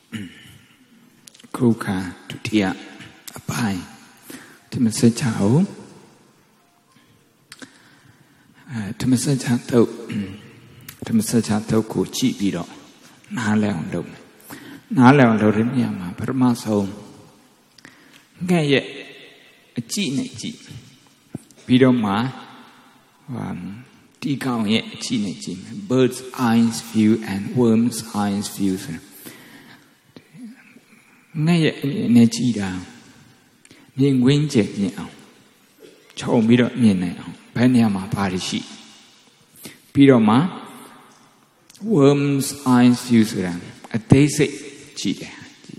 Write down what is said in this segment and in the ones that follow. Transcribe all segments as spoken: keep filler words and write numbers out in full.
Kruka Tutia Apai Timasachao Timasachato Timasachato Kuchi Bido Naleon Low Naleon Lorimiama Permaso Gaye a Chinachi Bido Ma Tikao Ye Chinachi Bird's eyes view and worm's eyes view. Ngay nè chi đào miền nguyên chết nhẹ châu mi đó miền này bên nhà mà Paris bi đó mà worms eyes view ra a day say chi đà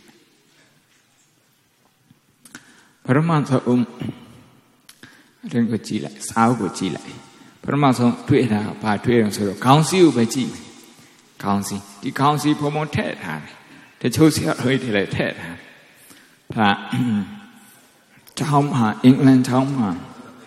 Paramatha um đừng có chi lại sao của chi lại Paramatha tuyệt là bà tuyệt là số cao siêu về chi cao siêu đi cao siêu phô môn thế thà để cho sự hơi thì lại thế là trong mà England trong mà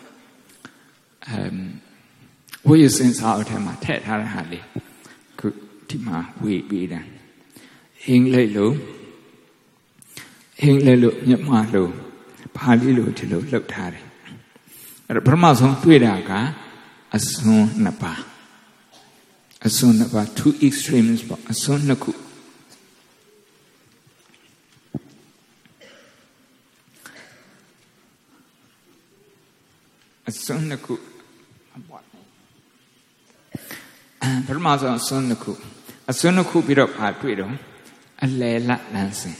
với sinh sao thì mà thế thà là gì cứ thì mà vì bị rằng hình lệ lũ hình lệ lũ nhập mà lũ ba lý lũ thì lũ lực thà đấy rồi Brahma xong tuy đã cả asun napa asun napa two extremes asun naku Asunaku Paramaso Asunaku Asunaku Biro Patwido a Lela Lansing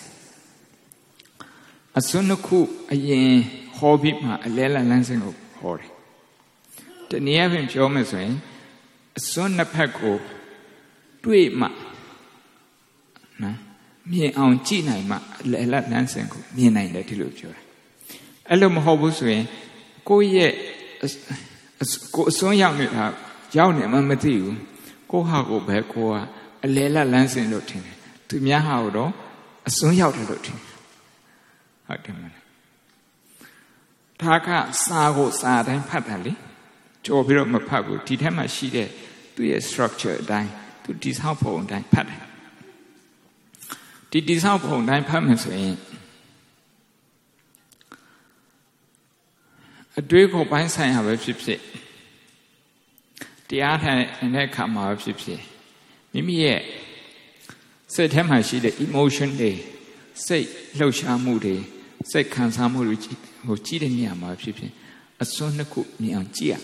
Asunaku a yen hobby ma a Lela Lansing of Hori. The near Jomas way Asuna Paco Dwe ma me on China ma Lela Lansing me nine that you look. Alum Hobus way go ye Cô số nhau này là giao này mà mới tiêu cô học của bé cô lấy là lan sinh được thì từ nhà học đó số nhau thì được thì học được mà thà cả sa cô sa đấy phát ra đi cho bây giờ mà phát của thì thế mà xí đấy tụi structure đấy tụi design phong đấy phát thì design phong đấy phát mình sẽ a đuôi của bản sai học về phép sĩ,第二天那看嘛phép sĩ, mình biết, sẽ thêm hai sự để emotion để, sẽ lâu xa mù để, sẽ khán giả mù để, hồ chí để nhà mà phép sĩ, a xuân nó cũng nhà chia,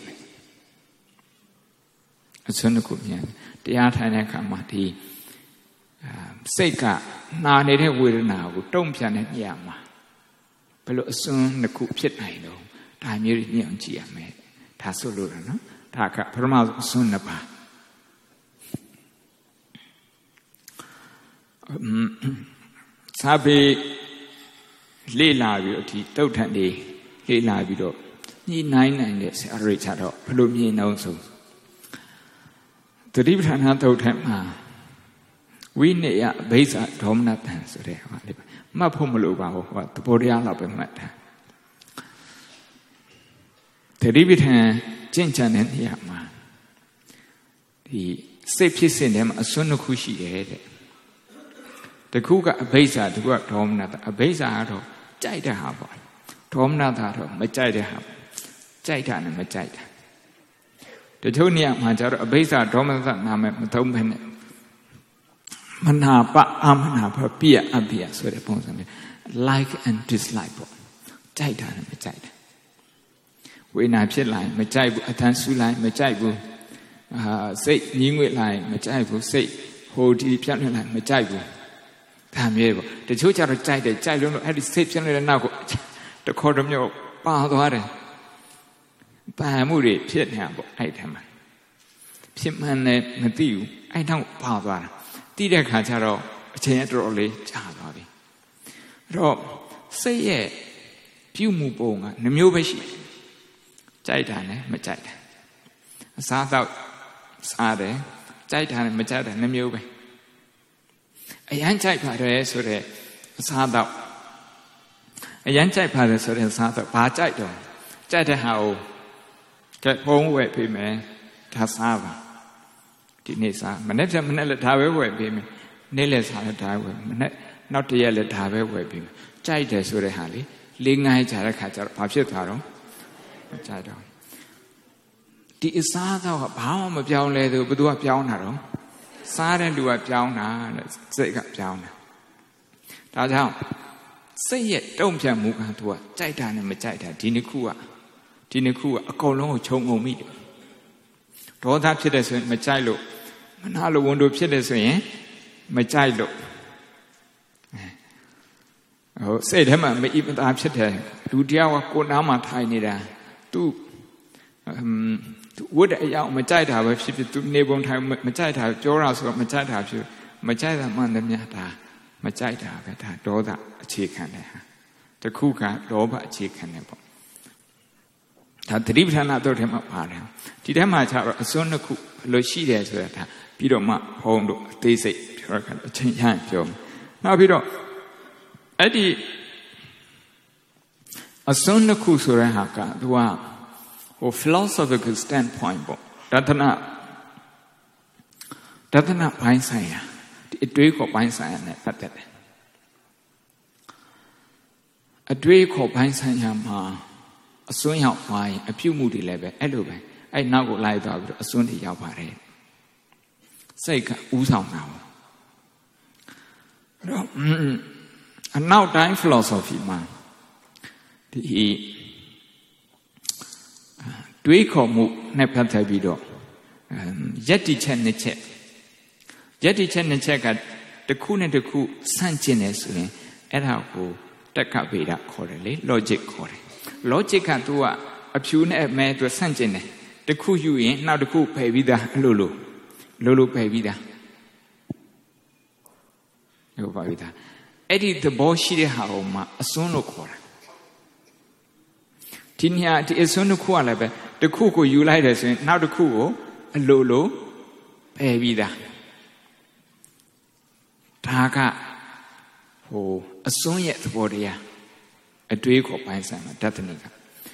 a xuân nó cũng nhà, 第二天那看嘛thì, sẽ cả na này theo quy định nào cũng trong phía này nhà mà, bây giờ xuân nó cũng phép này đâu. Ta nhớ nhiều chị em mẹ ta số lượng nó ta cả Parama Sun Napa Sabi lê la bị thì tàu thành đi lê la bị đó như này này để sẽ rơi chả đó phải luôn như nào rồi từ đi thành hàng tàu thành mà vì này à bây giờ đom nát thành rồi đấy mà phong một lũ vào và tụi bố đi ăn là bên mặt thế đi biết hàng trên chân này thì mà thì xếp phía trên này mà xuân nó khu sĩ đấyแต่คู่กับอเบซ่าถูกว่าทอมนาตาอเบซ่าเราใจได้หาบ่ทอมนาตาเราไม่ใจได้หาใจได้เนี่ยไม่ใจได้แต่ช่วงนี้มาจากอเบซ่าทอมนาตานามันมันทุ่มเป็นมันหาปะอามันหาพระเปียอเบียส่วนที่ผมสั่งเลย like and dislike บ่ใจได้เนี่ยไม่ใจได้เวลาဖြစ်လာမကြိုက်ဘူးအတန်းဆူလိုက်မကြိုက်ဘူးအာစိတ်ညှင်းငွေ့လိုက်မကြိုက်ဘူးစိတ်ဟိုဒီပြတ်နေလိုက်မကြိုက်ဘူးဒါမျိုးပေါ့တချို့ကျတော့ကြိုက်တယ်ကြိုက်လို့အဲ့ဒီစိတ်ဖြစ်နေတဲ့နောက်ကိုတခေါ်တစ်မျိုးပါသွားတယ်ပါမှုတွေဖြစ်နေတာပေါ့အဲ့ထက်မှာဖြစ်မှန်းလည်းမသိဘူးအဲ့နောက်ပါသွားတာသိတဲ့ခါကျတော့အချိန်တော်တော်လေးကြာသွားပြီအဲ့တော့စိတ်ရဲ့ပြုမှုပုံကနှမျိုးပဲရှိတယ်ကြိုက်တာနဲ့မကြိုက်တာအစားတော့စားတယ်ကြိုက်တာနဲ့မကြိုက်တာနှမျိုးပဲအရန်ကြိုက်ပါတယ်ဆိုတဲ့အစားတော့အရန်ကြိုက်ပါတယ်ဆိုတဲ့အစားတော့ဘာကြိုက်တော့ကြိုက်တဲ့ဟာကိုကဲဖုံးဝယ်ပေးမယ်ဒါစားပါဒီနေ့စားမနေ့ကမနေ့လည်းဒါပဲဝယ်ပေးမယ်နေ့လည်းစားလည်းဒါဝယ်မနေ့နောက်တရက်လည်းဒါပဲဝယ်ပြီးကြိုက်တယ်ဆိုတဲ့ဟာလေလေးငိုင်းကြတဲ့ခါကျတော့ဘာဖြစ်သွားတော့မကြိုက်တော့ဒီအစားတော့ဘာမှမပြောင်းလဲသူဘသူကပြောင်းတာတော့စားတဲ့လူကပြောင်းတာတဲ့စိတ်ကပြောင်းတာဒါကြောင့်စိတ်ရဲ့တုံ့ပြန်မှုကသူကကြိုက်တာနဲ့မကြိုက်တာဒီနှစ်ခုကဒီနှစ်ခုကအကုန်လုံးကိုခြုံငုံမိတယ်ဒေါသဖြစ်တယ်ဆိုရင်မကြိုက်လို့မနာလိုဝန်တို့ဖြစ်တယ်ဆိုရင်မကြိုက်လို့ဟိုစိတ်ထဲမှာမအီမသာဖြစ်တယ်လူတယောက်ကကိုယ်နားမှာထိုင်နေတာသူသူဝတ်တဲ့အရာမကြိုက်တာပဲဖြစ်ဖြစ်သူနေပုံထိုင်မကြိုက်တာပြောတာဆိုတော့မကြိုက်တာဖြစ်မကြိုက်တာမှန်တယ်များဒါမကြိုက်တာပဲဒါဒေါသအခြေခံတယ်ဟာတခုကလောဘအခြေခံတယ်ပေါ့ဒါသတိပဋ္ဌာန်အတုတ်ထဲမှာပါတယ်ဒီထဲမှာကျတော့အစွန်းတစ်ခုဘယ်လိုရှိတယ်ဆိုတာဒါပြီးတော့မှဘုံတို့အသေးစိတ်ပြောရတဲ့အချိန်ရပြောနောက်ပြီးတော့အဲ့ဒီအစွန်းတစ်ခုဆိုတဲ့ဟာကသူကဟို philosophical standpoint ပေါ့တဒနာတဒနာပိုင်းဆိုင်ရာဒီအတွေးခေါ်ပိုင်းဆိုင်ရာနဲ့ပတ်သက်တယ်အတွေးခေါ်ပိုင်းဆိုင်ရာမှာအစွန်းရောက်သွားရင်အပြုမှုတွေလည်းပဲအဲ့လိုပဲအဲ့နောက်ကိုလိုက်သွားပြီးတော့အစွန်းတွေရောက်ပါတယ်စိတ်ကဥဆောင်တာပေါ့အဲ့တော့အနောက်တိုင်း philosophy မှာဒီတွေးခေါ်မှုနဲ့ပတ်သက်ပြီးတော့ယက်တိချက်နှစ်ချက်ယက်တိချက်နှစ်ချက်ကတစ်ခုနဲ့တစ်ခုဆန့်ကျင်နေဆိုရင်အဲ့ဒါကိုတက္ကဗေဒခေါ်တယ်လေ logic ခေါ်တယ် logic ကသူကအဖြူနဲ့အမဲသူဆန့်ကျင်တယ်တစ်ခုယူရင်နောက်တစ်ခုဖယ်ပြီးသားအလိုလိုလိုလိုဖယ်ပြီးသားဟုတ်ပါပြီသားအဲ့ဒီသဘောရှိတဲ့ဟာကိုမှအစွန်းလို့ခေါ်တာဒီညဒီအစွန်းတစ်ခုကလည်းပဲတစ်ခုကိုယူလိုက်တယ်ဆိုရင်နောက်တစ်ခုကိုအလိုလိုဖယ်ပြီးသားဒါကဟိုအစွန်းရဲ့သဘောတရားအတွေးခေါ်ပိုင်းဆိုင်မှာတသနိက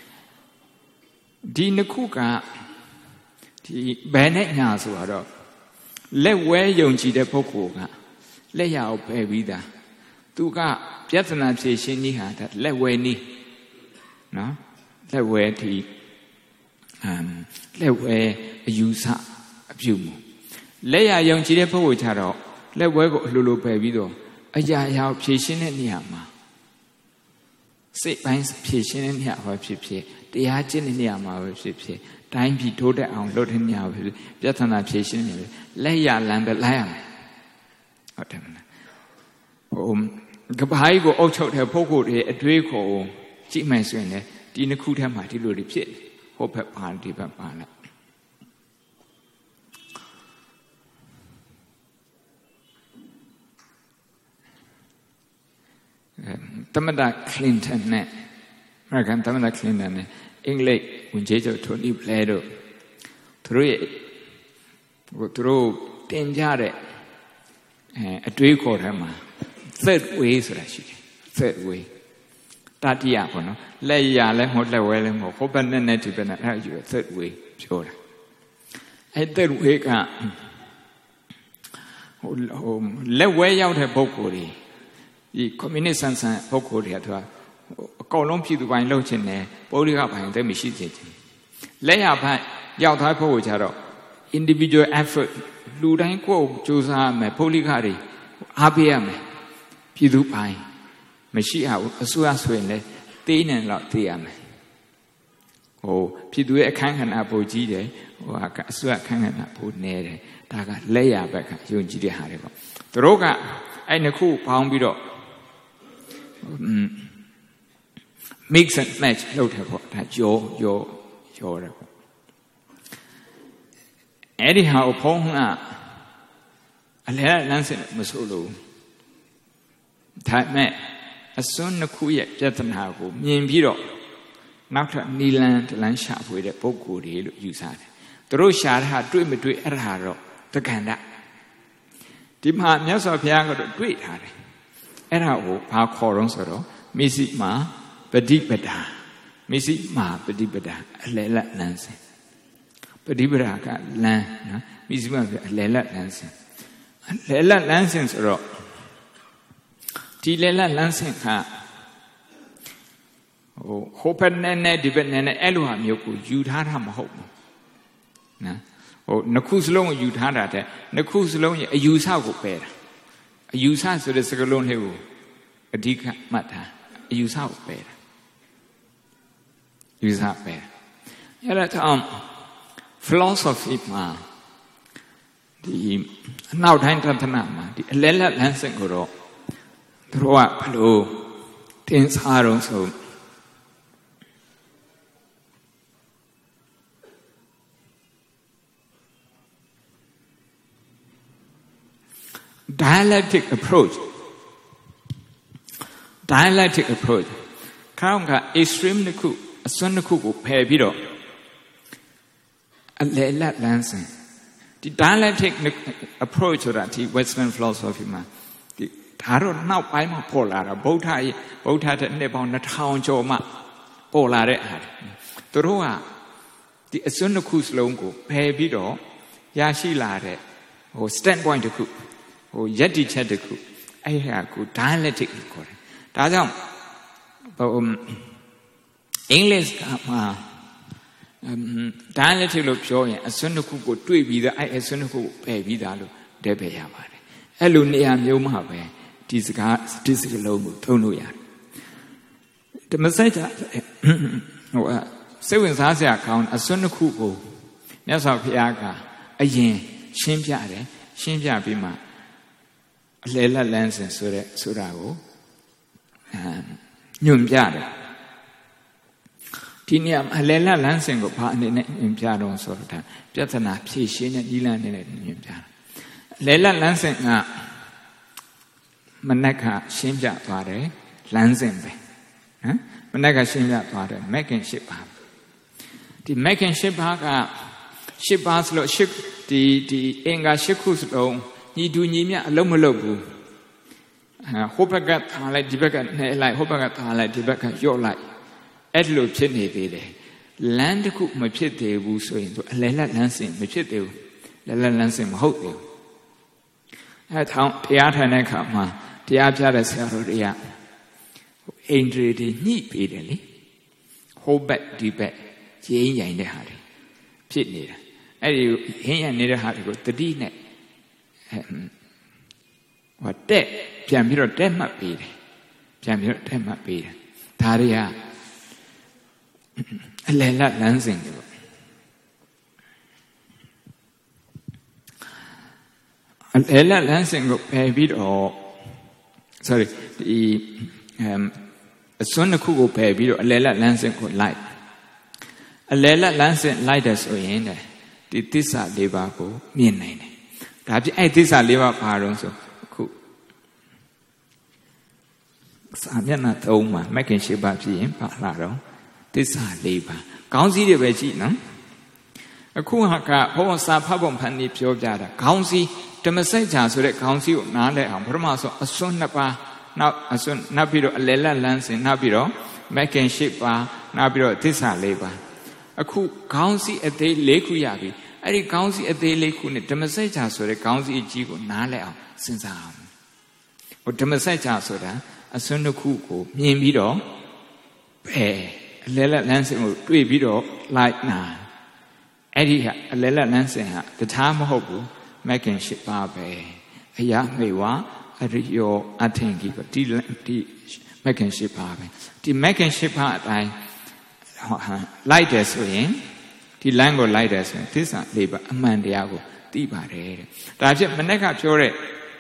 ဒီနှစ်ခုကဒီဘယ်နဲ့ညာဆိုတော့လက်ဝဲယုံကြည်တဲ့ပုဂ္ဂိုလ်ကလက်ရအောင်ဖယ်ပြီးသားသူကပြဿနာဖြေရှင်းနည်းဟာလက်ဝဲနည်းနော်လက်ဝဲဒီအမ်လက်ဝဲအယူဆအပြုမှုလက်ရယုံကြည်တဲ့ပုဂ္ဂိုလ်ကြတော့လက်ဝဲကိုအလိုလိုဖယ်ပြီးတော့အရာရာဖြေရှင်းတဲ့နေရာမှာစိတ်ပိုင်းဖြေရှင်းတဲ့နေရာပဲဖြစ်ဖြစ်တရားကျင့်တဲ့နေရာမှာပဲဖြစ်ဖြစ်တိုင်းပြည်ထိုးတက်အောင်လုပ်တဲ့နေရာပဲဖြစ်ပြဿနာဖြေရှင်းနေတယ်လက်ရလမ်းပဲလိုက်ရမယ်ဟုတ်တယ်မလားဟိုကဘာကြီးကိုအုပ်ချုပ်တဲ့ပုဂ္ဂိုလ်တွေအတွေးကိုကြည့်မှဆိုရင်လည်းဒီနှစ်ခုထဲမှာဒီလိုတွေဖြစ်ဟိုဘက်ပါဒီဘက်ပါလားသမ္မတကလင်တန်နဲ့အမေရိကန်သမ္မတကလင်တန်နဲ့အင်္ဂလိပ်ဝန်ကြီးချုပ်ထိုနီဘလဲတို့သူတို့ရဲ့ဟိုသူတို့တင်ကြတဲ့အဲအတွေးခေါ်ထဲမှာ third way ဆိုတာရှိတယ် third way တတိယပေါ့နော်လက်ရလည်းမဟုတ်လက်ဝဲလည်းမဟုတ်ဟိုဘက်နဲ့နဲ့ဒီဘက်နဲ့အဲ့ဒါယူ third way ပြောတာအဲ့ third way ကဟိုဟိုလက်ဝဲရောက်တဲ့ပုဂ္ဂိုလ်တွေဒီကွန်မြူနစ်ဆန်ဆန်ပုဂ္ဂိုလ်တွေကသူကအကောင်လုံးပြည်သူပိုင်းလှုပ်ချင်တယ်ပုဂ္ဂလိကပိုင်းသိမရှိချင်တယ်လက်ရပိုင်းရောက်သွားပုဂ္ဂိုလ်ကြတော့ individual effort လူတိုင်းကိုယ်ကြိုးစားရမယ်ပုဂ္ဂလိကတွေအားပေးရမယ်ပြည်သူပိုင်းမရှိအောင်အစိုးရဆိုရင်လည်းသေးနေတော့သေးရမယ်ဟိုပြည်သူရဲ့အခန်းကဏ္ဍပိုကြီးတယ်ဟိုအစိုးရအခန်းကဏ္ဍပိုနေတယ်ဒါကလက်ရဘက်ကယုံကြည်တဲ့ဟာတွေပေါ့သူတို့ကအဲ့နှစ်ခုပေါင်းပြီးတော့mix and match လုပ်တယ်ပေါ့ဒါရောရောရောတယ်ပေါ့အဲ့ဒီဟာကိုဖုံးကအလဲလမ်းစဉ်မဆိုးလို့ဒါမဲ့အစွန်းနှစ်ခုရဲ့ပြဿနာကိုမြင်ပြီးတော့နောက်ထပ်နီလန်တလန်းရှာဖွေတဲ့ပုဂ္ဂိုလ်တွေလို့ယူဆတယ်သူတို့ရှာတာတွေ့မတွေ့အဲ့ဒါတော့တက္ကန္တဒီမှာမြတ်စွာဘုရားကတော့တွေ့ထားတယ်အဲ့ဒါကိုဘာခေါ်တော့ဆိုတော့မိစိမာပฏิပဒါမိစိမာပฏิပဒါအလယ်လက်လမ်းစဉ်ပฏิပဒါကလမ်းနော်မိစိမာဆိုအလယ်လက်လမ်းစဉ်အလယ်လက်လမ်းစဉ်ဆိုတော့ဒီလေလက်လမ်းစဉ်ကဟိုဟိုဘက်နဲ့နဲ့ဒီဘက်နဲ့နဲ့အဲ့လိုဟာမျိုးကိုယူထားတာမဟုတ်ဘူးနော်ဟိုနှစ်ခုစလုံးကိုယူထားတာတဲ့နှစ်ခုစလုံးရဲ့အယူဆကိုပယ်တာအယူဆဆိုတဲ့စကားလုံးလေးကိုအဓိကမှတ်တာအယူဆကိုပယ်တာယူဆပယ်အဲ့ဒါကြောင့် philosophy မှာဒီအနောက်တိုင်းတသနာမှာဒီအလဲလက်လမ်းစဉ်ကိုတော့သူတို့ကဘယ်လိုတင်စားတော့ဆို dialectic approach dialectic approach ခေါင်းက extreme တစ်ခုအစွန်းတစ်ခုကိုဖယ်ပြီးတော့အလဲလက်လမ်းစဉ်ဒီ dialectic approach ဆိုတာဒီ Western philosophy မှာဒီဒါတော့နောက်ပိုင်းမှာပေါ်လာတာဗုဒ္ဓရဲ့ဗုဒ္ဓတဲ့နှစ်ပေါင်းနှစ်ထောင်ကျော်မှပေါ်လာတဲ့အားသူတို့ကဒီအစွန်းတစ်ခုစလုံးကိုဖယ်ပြီးတော့ရရှိလာတဲ့ဟို standpoint တစ်ခုဟိုယက်တိချက်တစ်ခုအဲ့ဟာကို dialectic လို့ခေါ်တယ်ဒါကြောင့်ဟိုအင်္ဂလိပ်ကမှာ dialectic လို့ပြောရင်အစွန်းတစ်ခုကိုတွေ့ပြီးသားအဲ့အစွန်းတစ်ခုကိုပယ်ပြီးသားလို့တည့်ပယ်ရပါတယ်အဲ့လိုနေရာမျိုးမှာပဲဒီစကားဒီစကားလုံးကိုသုံးလို့ရတယ်ဓမ္မစကြာဟိုစိတ်ဝင်စားစရာကောင်းအစွန်းတစ်ခုကိုမြတ်စွာဘုရားကအရင်ရှင်းပြတယ်ရှင်းပြပြီးမှအလယ်လက်လန်းစဉ်ဆိုတဲ့ဆိုတာကိုညွှန်ပြတယ်ဒီနေရာအလယ်လက်လန်းစဉ်ကိုဘာအနေနဲ့ညွှန်ပြတော့ဆိုတော့ပြဿနာဖြေရှင်းတဲ့ဤလန်းနဲ့ညွှန်ပြတယ်အလယ်လက်လန်းစဉ်ကမနက်ကရှင်းပြသွားတယ်လမ်းစဉ်ပဲဟမ်မနက်ကရှင်းပြသွားတယ်မက်ကင်ရှစ်ပါဒီမက်ကင်ရှစ်ပါကရှစ်ပါဆိုလို့ရှစ်ဒီဒီအင်္ဂါရှစ်ခုစလုံးညီတူညီမျှအလုံးမလုံးဘူးဟိုဘက်ကထားလိုက်ဒီဘက်ကနှဲလိုက်ဟိုဘက်ကထားလိုက်ဒီဘက်ကယော့လိုက်အဲ့လိုဖြစ်နေသေးတယ်လမ်းတစ်ခုမဖြစ်သေးဘူးဆိုရင်သူအလဲလက်လမ်းစဉ်မဖြစ်သေးဘူးလဲလက်လမ်းစဉ်မဟုတ်သေးဘူးအဲ့ထောင်တရားထိုင်တဲ့အခါမှာတရားပြတဲ့ဆရာတော်တွေကအိန္ဒြေတွေညှိပေးတယ်လေဟိုဘက်ဒီဘက်ရင်းရိုင်တဲ့ဟာတွေဖြစ်နေတာအဲ့ဒီရင်းရိုင်နေတဲ့ဟာတွေကိုတတိနဲ့ဟိုတက်ပြန်ပြီးတော့တက်မှတ်ပေးတယ်ပြန်ပြီးတော့တက်မှတ်ပေးတယ်ဒါတွေကအလယ်လက်လမ်းစဉ်တွေပေါ့အလယ်လက်လမ်းစဉ်ကိုပယ်ပြီးတော့ sorry ဒီအစွန်းတစ်ခုကိုပယ်ပြီးတော့အလယ်လက်လမ်းစဉ်ကိုလိုက်အလယ်လက်လမ်းစဉ်လိုက်တယ်ဆိုရင်ဒီသစ္စာလေးပါးကိုမြင်နိုင်တယ်ဒါပြအဲ့သစ္စာလေးပါးဘာတော့ဆိုအခုစာမျက်နှာသုံးမှာမက်ကင်ရှိပါဖြစ်ရင်ပါလာတော့သစ္စာလေးပါးခေါင်းစည်းတွေပဲကြည့်နော်အခုဟာကဘုရားစာဖတ်ပုံဖန်ပြီးပြောပြတာခေါင်းစည်းဓမ္မစကြာဆိုတဲ့ခေါင်းစည်းကိုနားလည်အောင်ပထမဆုံးအစွန်းနှစ်ပါးနောက်အစွန်းနောက်ပြီးတော့အလယ်လက်လမ်းစဉ်နောက်ပြီးတော့မက်ကင်ရှိပါနောက်ပြီးတော့သစ္စာလေးပါးအခုခေါင်းစည်းအသေးလေးခုရပြီအဲ့ဒီခေါင်းစည်းအသေးလေးခုနဲ့ဓမ္မစကြာဆိုတဲ့ခေါင်းစည်းအကြီးကိုနားလည်အောင်စဉ်းစားအောင်ဟိုဓမ္မစကြာဆိုတာအစွန်းတစ်ခုကိုမြင်ပြီးတော့ပဲအလယ်လက်လမ်းစဉ်ကိုတွေ့ပြီးတော့လိုက်နာအဲ့ဒီဟာအလယ်လက်လမ်းစဉ်ဟာတခြားမဟုတ်ဘူးမက်ကင်ရှိပါပဲအရာမေဝအရိယောအထင်ကြီးပဲဒီဒီမက်ကင်ရှိပါပဲဒီမက်ကင်ရှိပါအတိုင်းဟာလိုက်တယ်ဆိုရင်ဒီလမ်းကိုလိုက်တယ်ဆိုရင်သစ္စာလေးပါအမှန်တရားကိုသိပါတယ်တဲ့ဒါဖြစ်မနေ့ကပြောတဲ့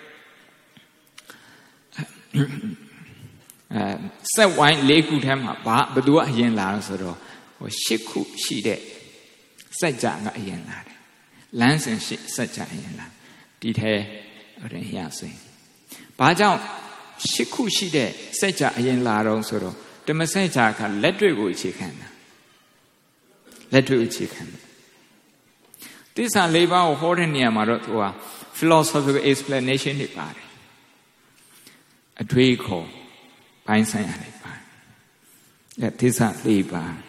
အဲစက်ဝိုင်းလေးခုထဲမှာဘာဘသူကအရင်လာလို့ဆိုတော့ဟိုရှစ်ခုရှိတဲ့စက်ကြကအရင်လာတယ်လမ်းစဉ်ရှစ်စက်ကြအရင်လာဒီထဲရင်ရစင်ဘာကြောင့်ရှစ်ခုရှိတဲ့စက်ကြအရင်လာတော့ဆိုတော့ဓမ္မစက်ကြကလက်တွေ့ကိုအခြေခံတာလက်တွေ့အခြေခံတယ်သစ္စာလေးပါးကိုဟောတဲ့နေရာမှာတော့သူက philosophical explanation တွေပါတယ်အတွေးခေါ်ဘိုင်းဆိုင်ရာတွေပါတယ်အဲသစ္စာလေးပါး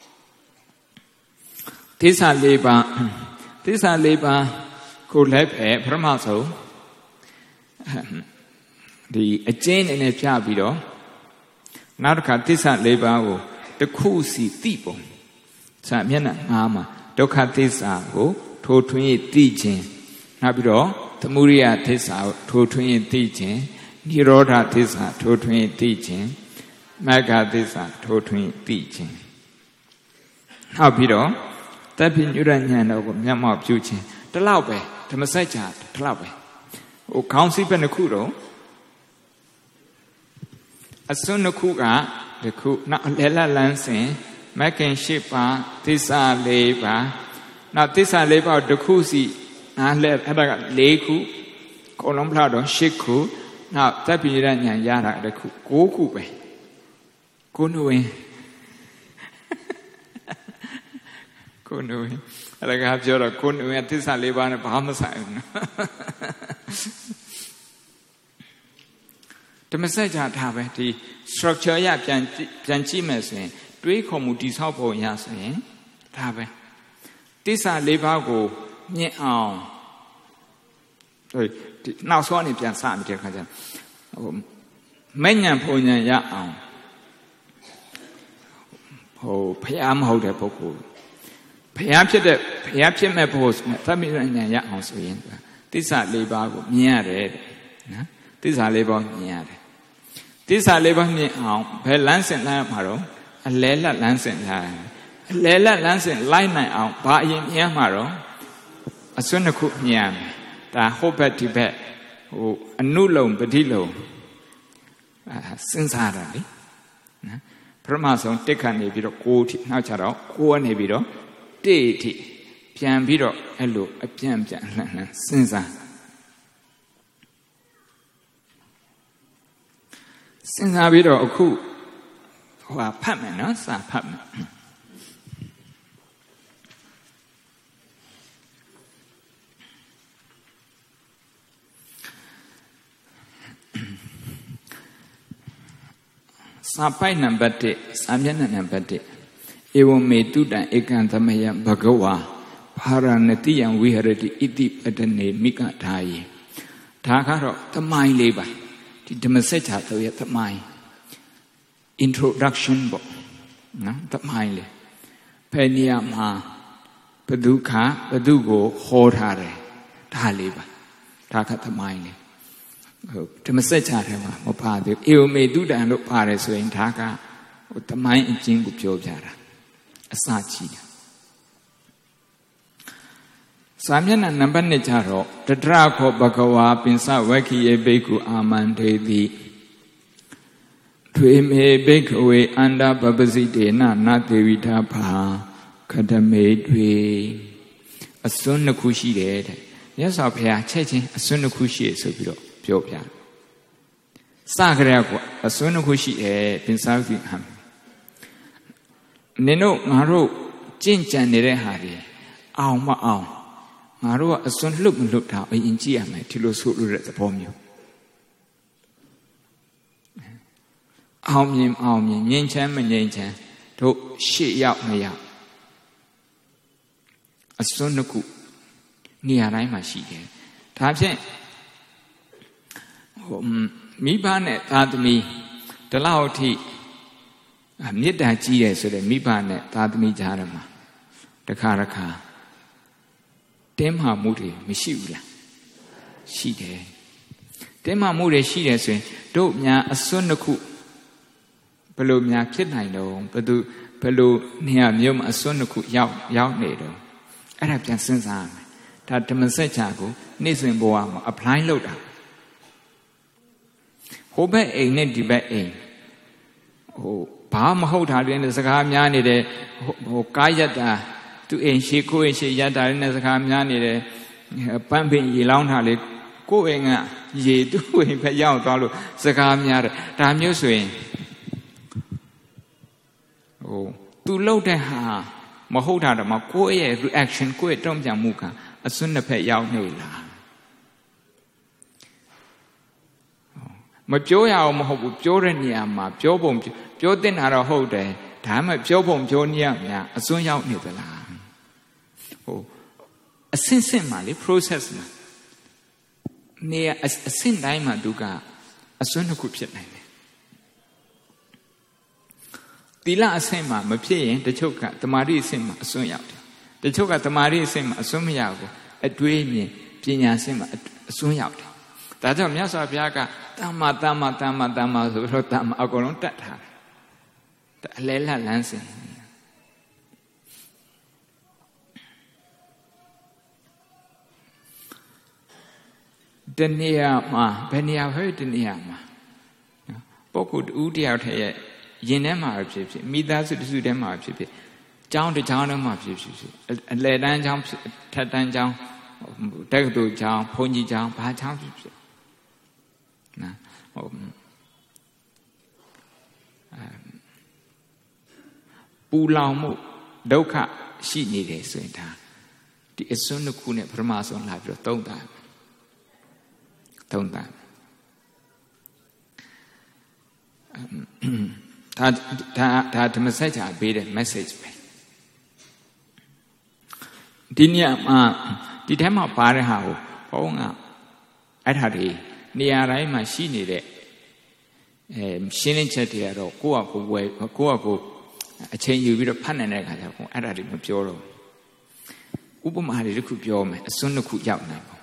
သစ္စာလေးပါးသစ္စာလေးပါးကိုလည်းပဲပထမဆုံးဒီအကျဉ်းနေနဲ့ပြပြီးတော့နောက်တစ်ခါသစ္စာ၄ပါးကိုတစ်ခုစီသိပုံစာမျက်နှာငါးမှာဒုက္ခသစ္စာကိုထိုးထွင်း၍သိခြင်းနောက်ပြီးတော့သမုဒိယသစ္စာကိုထိုးထွင်း၍သိခြင်းនិရောဓသစ္စာထိုးထွင်း၍သိခြင်းမဂ္ဂသစ္စာထိုးထွင်း၍သိခြင်းနောက်ပြီးတော့တပ္ပိညုရဉာဏ်တော်ကိုမျက်မှောက်ပြုခြင်းဒီလောက်ပဲဓမ္မစကြာဒီလောက်ပဲဟိုခေါင်းစည်းပဲတစ်ခုတော့အစွန်းတစ်ခုကဒီခုနောက်အလဲလလန်းစဉ်မက္ခင်၈ပါးသစ္စာ၄ပါးနောက်သစ္စာ၄ပါးတစ်ခုစီနားလဲအဲ့ဒါက၄ခုအကုန်လုံးဖလောက်တော့၈ခုနောက်တပ္ပိညုရဉာဏ်ရတာတစ်ခု၉ခုပဲကိုနဝင်ကိုနဝင်အဲ့ဒါကပြောတော့ကိုနဝင်သစ္စာ၄ပါးနဲ့ဘာမှမဆိုင်ဘူးနော်ဓမ္မစကြာထားပဲဒီ structure ရပြန်ပြန်ကြည့်မယ်ဆိုရင်တွေးခေါ်မှုတိဆောက်ပုံရဆိုရင်ဒါပဲသစ္စာ၄ပါးကိုမြင်အောင်ဟိုနောက်ဆုံးအနေပြန်စမိတဲ့ခါကျဟိုမဲ့ညာပုံညာရအောင်ဟိုဖျားမဟုတ်တဲ့ပုဂ္ဂိုလ်ဖျားဖြစ်တဲ့ဖျားဖြစ်မဲ့ပုဂ္ဂိုလ်သဗ္ဗဉာဏ်ရအောင်ဆိုရင်သစ္စာ၄ပါးကိုမြင်ရတယ်နော်သစ္စာ၄ပါးမြင်ရတယ်သစ္စာ၄ပါးမြင်အောင်ဘယ်လမ်းစဉ်လိုက်မှာတော့အလဲလက်လမ်းစဉ်လိုက်အလဲလက်လမ်းစဉ်လိုက်နိုင်အောင်ဘာအရင်မြင်မှာတော့အစွန်းတစ်ခုမြင်ရမယ်ဒါဟိုဘက်ဒီဘက်ဟိုအနုလုံပဋိလုံအဲစဉ်းစားတာလေနော်ပထမဆုံးတစ်ခါနေပြီးတော့ကိုးထိနောက်ကျတော့ကိုးကနေပြီးတော့တိထိပြန်ပြီးတော့အဲ့လိုအပြန်ပြန်လှမ်းလှမ်းစဉ်းစားစဉ်းစားပြီးတော့အခုဟိုဖတ်မယ်နော်စာဖတ်မယ်စာပိုက်နံပါတ်၁စာမျက်နှာနံပါတ်၁ဧဝမေတုတံဧကံသမယဘဂဝါဘာရဏတိယံဝိဟရတိဣတိပတနေမိကထာယေဒါကတော့သမိုင်းလေးပါဒီဓမ္မစကြာတော်ရဲ့သမိုင်း introduction ပေါ့နော်သမိုင်းလေးဖယ်နေရာမှာဘဒုခဘဒုကိုဟောထားတယ်ဒါလေးပါဒါကသမိုင်းလေးဟုတ်ဓမ္မစကြာထဲမှာမပါသေးဧဝမေတုတံလို့ပါတယ်ဆိုရင်ဒါကဟိုသမိုင်းအကျဉ်းကိုပြောပြတာအစကြီးတာစာမျက်နှာနံပါတ်၂ကျတော့တတရခောဘဂဝါပင်စဝက္ခိယေဘိက္ခုအာမန္တေတိထွေမေဘိက္ခဝေအန္တပပစိတေနနာတေဝိထာဖာခတမေတွေအစွန်းနှစ်ခုရှိတယ်တဲ့မြတ်စွာဘုရားချက်ချင်းအစွန်းနှစ်ခုရှိရဆိုပြီးတော့ပြောပြစကြရကအစွန်းနှစ်ခုရှိတယ်ပင်စဝက္ခိဟံနင်တို့ငါတို့ကြင့်ကြံနေတဲ့ဟာတွေအောင်မအောင်ငါတို့ကအစွန်းလှုပ်မလှုပ်တာအရင်ကြည့်ရမယ်ဒီလိုဆိုလို့တဲ့သဘောမျိုးအောင်မြင်အောင်မြင်ငြိမ်းချမ်းမငြိမ်းချမ်းတို့ရှေ့ရောက်မရောက်အစွန်းတစ်ခုနေရာတိုင်းမှာရှိတယ်ဒါဖြင့်ဟိုမိဘနဲ့သားသမီးဒီလောက်ထိမေတ္တာကြီးတယ်ဆိုတဲ့မိဘနဲ့သားသမီးကြားထဲမှာတခါတခါတင်းမာမှုတွေမရှိဘူးလားရှိတယ်တင်းမာမှုတွေရှိတယ်ဆိုရင်တို့များအစွန်းတစ်ခုဘယ်လိုများဖြစ်နိုင်တော့ဘယ်သူဘယ်လိုနေရာမျိုးမှာအစွန်းတစ်ခုရောက်ရောက်နေတော့အဲ့ဒါပြန်စဉ်းစားရမယ်ဒါဓမ္မစကြာကိုနေ့စဉ်ဘဝမှာ apply လုပ်တာဟိုဘက်အိမ်နဲ့ဒီဘက်အိမ်ဟိုဘာမဟုတ်တာတွေနဲ့စကားများနေတယ်ဟိုကားရက်တာသူအိမ်ရှိကိုအိမ်ရှိရက်တာတွေနဲ့စကားများနေတယ်ပန်းပင်ရေလောင်းတာလေကိုအိမ်ကရေသူ့အိမ်ဖက်ရောက်သွားလို့စကားများတယ်ဒါမျိုးဆိုရင်ဟိုသူလှုပ်တဲ့ဟာမဟုတ်တာတော့မကိုယ့်ရဲ့ reaction ကိုယ့်ရဲ့တုံ့ပြန်မှုကအစွန်းတစ်ဖက်ရောက်နေလားမပြောရအောင်မဟုတ်ဘူးပြောတဲ့နေရာမှာပြောပုံပြောတင်တာတော့ဟုတ်တယ်ဒါမှပြောပုံပြောနေရများအစွန်းရောက်နေသလားဟိုအစင်းစင်းမှလေ process မှာနေအစင်းတိုင်းမှာသူကအစွန်းတစ်ခုဖြစ်နိုင်တယ်သီလအဆင့်မှာမဖြစ်ရင်တချို့ကတမာတိအဆင့်မှာအစွန်းရောက်တယ်တချို့ကတမာတိအဆင့်မှာအစွန်းမရောက်ဘူးအတွေးမြင်ပညာအဆင့်မှာအစွန်းရောက်တယ်ဒါကြောင့်မြတ်စွာဘုရားကတမ္မာတမ္မာတမ္မာတမ္မာဆိုတော့တမ္မာအကုန်လုံးတတ်ထားတယ်အလဲလတ်လန်းစဉ်တဏှာမှာဘယ်နေရာပဲတဏှာမှာပုဂ္ဂိုလ်တူတယောက်တည်းရဲ့ရင်ထဲမှာဖြစ်ဖြစ်မိသားစုတစုထဲမှာဖြစ်ဖြစ်ကျောင်းတစ်ကျောင်းထဲမှာဖြစ်ဖြစ်အလယ်တန်းကျောင်းထက်တန်းကျောင်းတက္ကသိုလ်ကျောင်းဘုန်းကြီးကျောင်းဘာကျောင်းဖြစ်ဖြစ်နော်ဟုတ်ပူလောင်မှုဒုက္ခရှိနေတယ်ဆိုရင်ဒါဒီအစွန်းတစ်ခုနဲ့ပထမဆုံးလာပြီးတော့သုံးတာသုံးတာဒါဒါဒါဓမ္မစကြာပေးတဲ့ message ပဲဒီညမှာဒီထဲမှာပါတဲ့ဟာကိုဘုန်းကအဲ့ဒါတွေနေရာတိုင်းမှာရှိနေတဲ့အဲရှင်းလင်းချက်တွေကတော့ကိုယ့်အကိုဝယ်ကိုယ့်အကိုအချိန်ယူပြီးတော့ဖတ်နိုင်တဲ့အခါကျတော့အဲ့ဒါတွေမပြောတော့ဥပမာတွေတစ်ခုပြောမယ်အစွန်းတစ်ခုရောက်နိုင်ပေါ့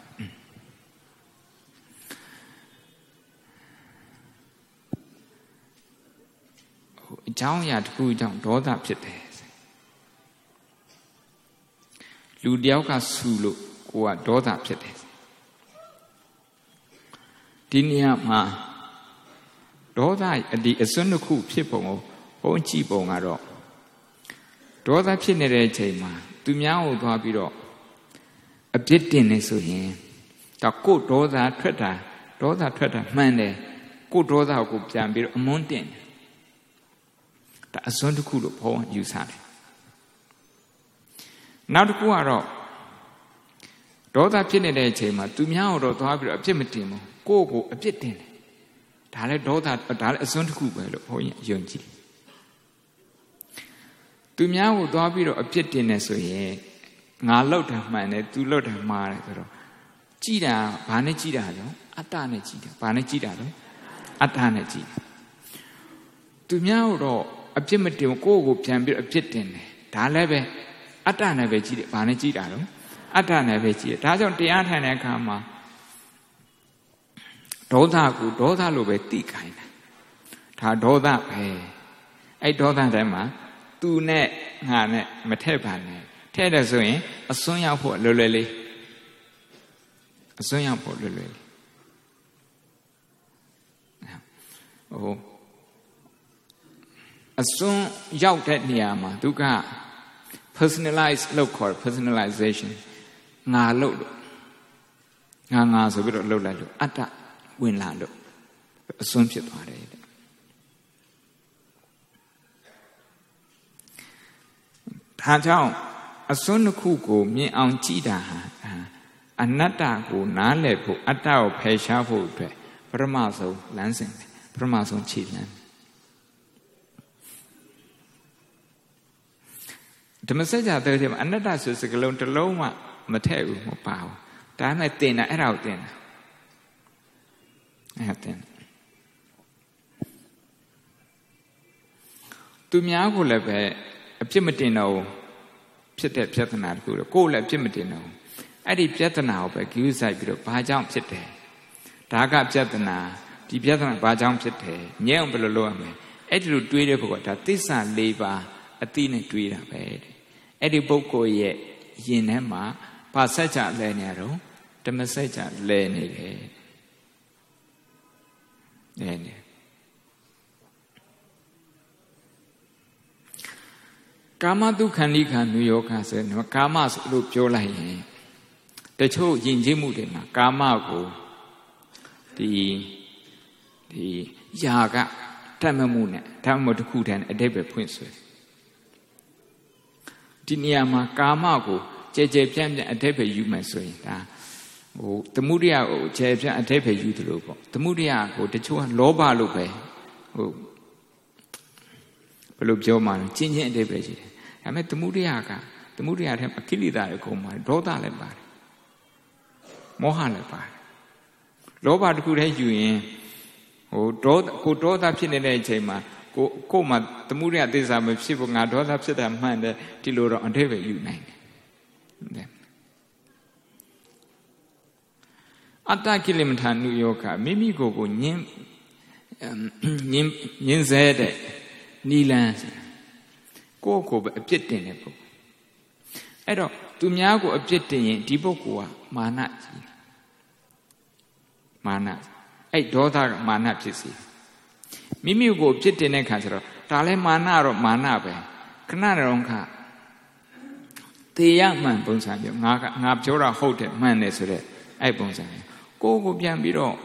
အကြောင်းအရာတစ်ခုကြောင့်ဒေါသဖြစ်တယ်လူတယောက်ကဆူလို့ကိုကဒေါသဖြစ်တယ်ဒီနေရာမှာဒေါသဒီအစွန်းတစ်ခုဖြစ်ပုံကိုဘုန်းကြည့်ပုံကတော့ဒေါသဖြစ်နေတဲ့အချိန်မှာသူများကိုသွားပြီးတော့အပြစ်တင်နေဆိုရင်ဒါကိုယ်ဒေါသထွက်တာဒေါသထွက်တာမှန်တယ်ကိုယ်ဒေါသကိုပြန်ပြီးတော့အမွန်းတင်တယ်ဒါအစွန်းတစ်ခုလို့ဘုန်းယူဆတယ်နောက်တစ်ခုကတော့ဒေါသဖြစ်နေတဲ့အချိန်မှာသူများကိုတော့သွားပြီးတော့အပြစ်မတင်ဘူးကိုယ့်ကိုအပြစ်တင်တယ်ဒါလည်းဒေါသဒါလည်းအစွန်းတစ်ခုပဲလို့ဘုန်းကြီးယုံကြည်သူများကိုသွားပြီးတော့အပြစ်တင်နေဆိုရင်ငါလောက်တာမှန်တယ်သူလောက်တာမှားတယ်ဆိုတော့ကြည်တာဘာနဲ့ကြည်တာလဲအတ္တနဲ့ကြည်တာဘာနဲ့ကြည်တာလဲအတ္တနဲ့ကြည်သူများကိုတော့အပြစ်မတင်ကိုယ့်ကိုပြန်ပြီးအပြစ်တင်တယ်ဒါလည်းပဲအတ္တနဲ့ပဲကြည်တယ်ဘာနဲ့ကြည်တာလဲအတ္တနဲ့ပဲကြည်တယ်ဒါကြောင့်တရားထိုင်တဲ့အခါမှာဒေါသကိုဒေါသလို့ပဲသိခိုင်းတယ်ဒါဒေါသပဲအဲ့ဒေါသတိုင်းမှာသူနဲ့ငါနဲ့မထည့်ပါနဲ့ထည့်တယ်ဆိုရင်အစွန်းရောက်ဖို့လွယ်လွယ်လေးအစွန်းရောက်ဖို့လွယ်လွယ်လေးဟိုအစွန်းရောက်တဲ့နေရာမှာသူက personalize လုပ်ခေါ် personalization ငါလုပ်လို့ငါငါဆိုပြီးတော့လုပ်လိုက်လို့အတ္တဝင်လာလို့အစွန်းဖြစ်သွားတယ်တဲ့ဒါကြောင့်အစွန်းတစ်ခုကိုမြင်အောင်ကြည့်တာဟာအနတ္တကိုနားလည်ဖို့အတ္တကိုဖယ်ရှားဖို့အတွက်ပထမဆုံးလမ်းစဉ်ပထမဆုံးခြေလှမ်းဓမ္မစကြာတဲ့ထဲမှာအနတ္တဆိုစကားလုံးတစ်လုံးမှမထည့်ဘူးမပါဘူးဒါမှမတင်တာအဲ့ဒါကိုတင်တာအဲ့ဒါတင်သူများကိုလည်းပဲအပြစ်မတင်တော့ဖြစ်တဲ့ပြဿနာတခုတော့ကိုယ်လည်းအပြစ်မတင်တော့အဲ့ဒီပြဿနာကိုပဲဂရုစိုက်ပြီးတော့ဘာကြောင့်ဖြစ်တယ်ဒါကပြဿနာဒီပြဿနာဘာကြောင့်ဖြစ်တယ်မြဲအောင်ဘယ်လိုလုပ်ရမလဲအဲ့ဒီလိုတွေးတဲ့ဘုကဒါသစ္စာ၄ပါးအသိနဲ့တွေးတာပဲအဲ့ဒီပုဂ္ဂိုလ်ရဲ့ယင်ထဲမှာဘာစัจ जा လဲနေတော့ဓမ္မစัจ जा လဲနေတယ်လဲနေကာမတုခန္ဒီခန္ဓုယောဂဆိုရင်ကာမဆိုလို့ပြောလိုက်ရင်တချို့ယဉ်ကျေးမှုတွေမှာကာမကိုဒီဒီຢာကတတ်မှတ်မှုနဲ့ဓမ္မတစ်ခုတည်းအတိတ်ပဲဖွင့်ဆွဲဒီနေရာမှာကာမကိုကြဲကြဲပြန့်ပြန့်အတိတ်ပဲယူမယ်ဆိုရင်ဒါဟိုသမုဒိယကိုကြဲပြန့်အတိတ်ပဲယူသလိုပေါ့သမုဒိယကိုတချို့ကလောဘလို့ပဲဟိုဘယ်လိုပြောမှလဲကျင့်ချင်းအတိတ်ပဲရှိတယ်ဒါပေမဲ့သမုဒိယကသမုဒိယထဲမှာကိလေသာတွေကုန်ပါတယ်ဒေါသလည်းပါတယ်မောဟလည်းပါတယ်လောဘတစ်ခုတည်းယူရင်ဟိုဒေါကိုဒေါသဖြစ်နေတဲ့အချိန်မှာကိုကိုမှသမုဒိယသစ္စာမဖြစ်ဘူးငါဒေါသဖြစ်တာမှန်တယ်ဒီလိုတော့အဓိပ္ပာယ်ယူနိုင်တယ်အတ္တကိလေသာနုယောဂမိမိကိုယ်ကိုညင်းညင်းညင်းစေတဲ့နီလန်းကိုယ့်ကိုယ်ပဲအပြစ်တင်တဲ့ပုဂ္ဂိုလ်အဲ့တော့သူများကိုအပြစ်တင်ရင်ဒီပုဂ္ဂိုလ်ကမာနကြီးမာနအဲ့ဒေါသကမာနဖြစ်စီမိမိကိုအပြစ်တင်တဲ့ခါကျတော့ဒါလည်းမာနတော့မာနပဲခဏတုန်းကတေရမှန်ပုံစံမျိုးငါကငါပြောတာဟုတ်တယ်မှန်တယ်ဆိုတဲ့အဲ့ပုံစံကိုယ့်ကိုပြန်ပြီးတော့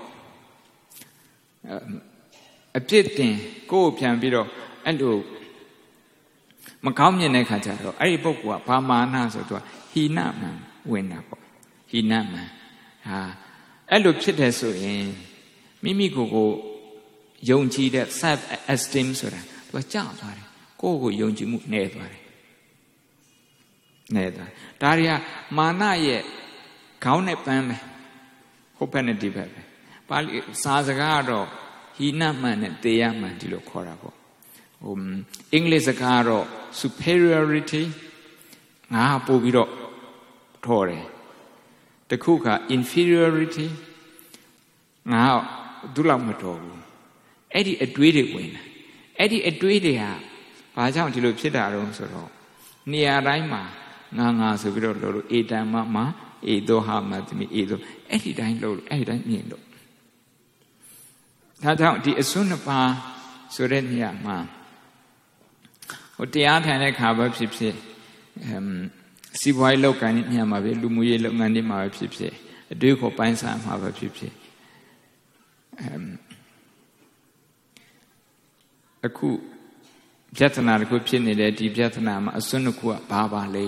အပြစ်တင်ကိုယ့်ကိုပြန်ပြီးတော့အဲ့လိုမကောင်းမြင်တဲ့ခါကျတော့အဲ့ဒီပုဂ္ဂိုလ်ကဘာမာနဆိုတော့ဟိနမှန်ဝင်တာပေါ့ဟိနမှန်ဟာအဲ့လိုဖြစ်တယ်ဆိုရင်မိမိကိုယ်ကိုယုံကြည်တဲ့ self esteem ဆိုတာသူကကျသွားတယ်ကိုယ့်ကိုယုံကြည်မှုနည်းသွားတယ်နည်းသွားဒါတွေကမာနရဲ့ခေါင်းနဲ့ပန်းပဲဟုတ်ဘက်နဲ့ဒီဘက်ပဲပါဠိစာစကားကတော့ဟိနမှန်နဲ့တေယမှန်ဒီလိုခေါ်တာပေါ့ဟိုအင်္ဂလိပ်စကားကတော့ superiority ငါပို့ပြီးတော့ထော်တယ်တခုက inferiority ငါဒုလောက်မတော်ဘူးအဲ့ဒီအတွေးတွေဝင်တာအဲ့ဒီအတွေးတွေကဘာကြောင့်ဒီလိုဖြစ်တာတော့ဆိုတော့နေရာတိုင်းမှာငါငါဆိုပြီးတော့လို့လို့အေတံမမအေသောဟာမတမိအေသောအဲ့ဒီတိုင်းလို့အဲ့ဒီတိုင်းမြင်လို့ဒါကြောင့်ဒီအစွန်းနှစ်ပါးဆိုတဲ့နေရာမှာဟိုတရားထိုင်တဲ့ခါပဲဖြစ်ဖြစ်အမ်စီးပွားရေးလုပ်ကိုင်တဲ့နေရာမှာပဲလူမှုရေးလုပ်ငန်းတွေမှာပဲဖြစ်ဖြစ်အတွေ့အခေါ်ပိုင်းဆိုင်မှာပဲဖြစ်ဖြစ်အမ်အခုပြဿနာတစ်ခုဖြစ်နေတဲ့ဒီပြဿနာမှာအစွန်းတစ်ခုကဘာပါလဲ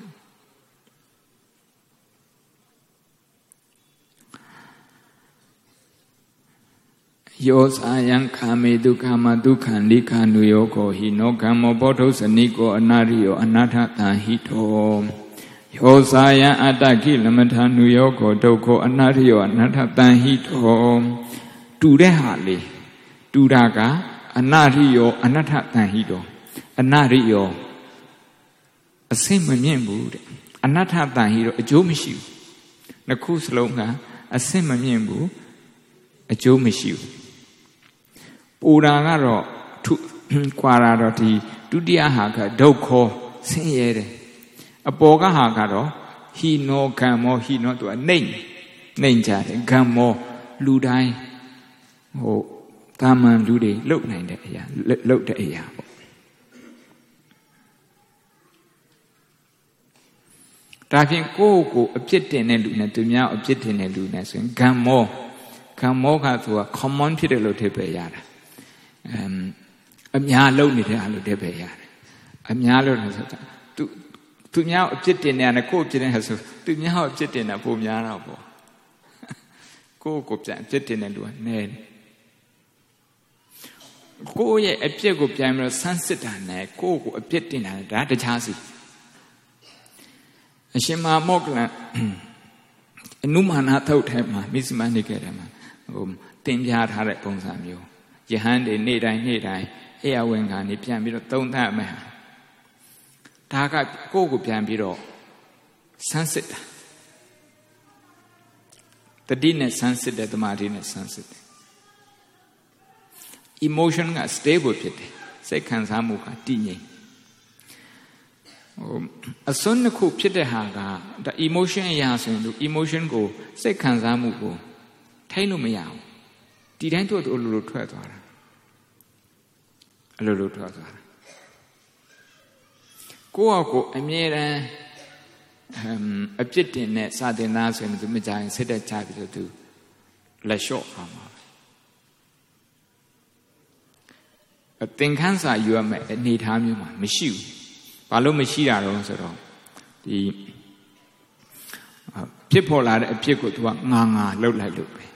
ယောစာယံခာမေဒုက္ခမဒုက္ခနိခာနုယောကိုဟိနောကမ္မောဘောဓုစနိကိုအနာရိယောအနာထတံဟိတောယောစာယံအတ္တကိလမထာနုယောကိုဒုက္ခအနာရိယောအနာထတံဟိတောတူတဲ့ဟာလေးတူတာကအနာရိယောအနာထတံဟိတောအနာရိယောအစိမ့်မမြင့်ဘူးတဲ့အနာထတံဟိတောအကျိုးမရှိဘူးနှစ်ခုစလုံးကအစိမ့်မမြင့်ဘူးအကျိုးမရှိဘူးပူရာကတော့ထုကွာရာတော့ဒီဒုတိယဟာကဒုက္ခဆင်းရဲတယ်အပေါ်ကဟာကတော့ဟိနောကံမောဟိနောသူကနှိမ့်နှိမ့်ကြတယ်ကံမောလူတိုင်းဟိုတာမန်လူတွေလှုပ်နိုင်တဲ့အရာလှုပ်တဲ့အရာပေါ့ဒါဖြင့်ကိုယ့်ကိုအပြစ်တင်တဲ့လူနဲ့သူများအပြစ်တင်တဲ့လူနဲ့ဆိုရင်ကံမောကံမောကသူက common ဖြစ်တယ်လို့ထည့်ပဲရတာအမ်အများလုံးနေတဲ့အလို့တည်းပဲရတယ်အများလုံးလို့ဆိုတာသူသူများအပြစ်တင်တယ်နဲ့ကိုယ့်အပြစ်တင်တယ်ဆိုသူများအပြစ်တင်တာပိုများတော့ပေါ့ကိုယ့်ကိုပြန်အပြစ်တင်တဲ့လူကနည်းကိုယ့်ရဲ့အပြစ်ကိုပြန်ပြီးတော့ဆန်းစစ်တာနဲ့ကိုယ့်ကိုအပြစ်တင်တာဒါတခြားစီအရှင်မမောကလန်အနုမာနသုတ်ထဲမှာမိစ္ဆမနိကေထဲမှာဟိုတင်ပြထားတဲ့ပုံစံမျိုးယဟန်တွေနေ့တိုင်းနေ့တိုင်းအေယဝင်ကနေပြန်ပြီးတော့သုံးသပ်မယ်ဒါကကိုယ့်ကိုပြန်ပြီးတော့ဆန်းစစ်တာတတိနဲ့ဆန်းစစ်တဲ့တမာတိနဲ့ဆန်းစစ်တယ် emotion က stable ဖြစ်တယ်စိတ်ခံစားမှုကတည်ငြိမ်ဟိုအစွန်းတစ်ခုဖြစ်တဲ့ဟာကဒါ emotion အရာဆိုရင်သူ emotion ကိုစိတ်ခံစားမှုကိုထိန်းလို့မရဘူးဒီတိုင်းသူ့အလိုလိုထွက်သွားတာအလိုလိုထွက်သွားတာကိုယ့်အကိုအမြဲတမ်းအပြစ်တင်နဲ့စာတင်သားဆိုရင်သူမကြရင်စိတ်တက်ချပြီးတော့သူလက်လျှော့ပါမှာအသင်္ခန်းစာယူရမယ်အနေထားမျိုးမှာမရှိဘူးဘာလို့မရှိတာတော့ဆိုတော့ဒီဖြစ်ပေါ်လာတဲ့အဖြစ်ကိုသူကငါငါလှုပ်လိုက်လို့ပဲ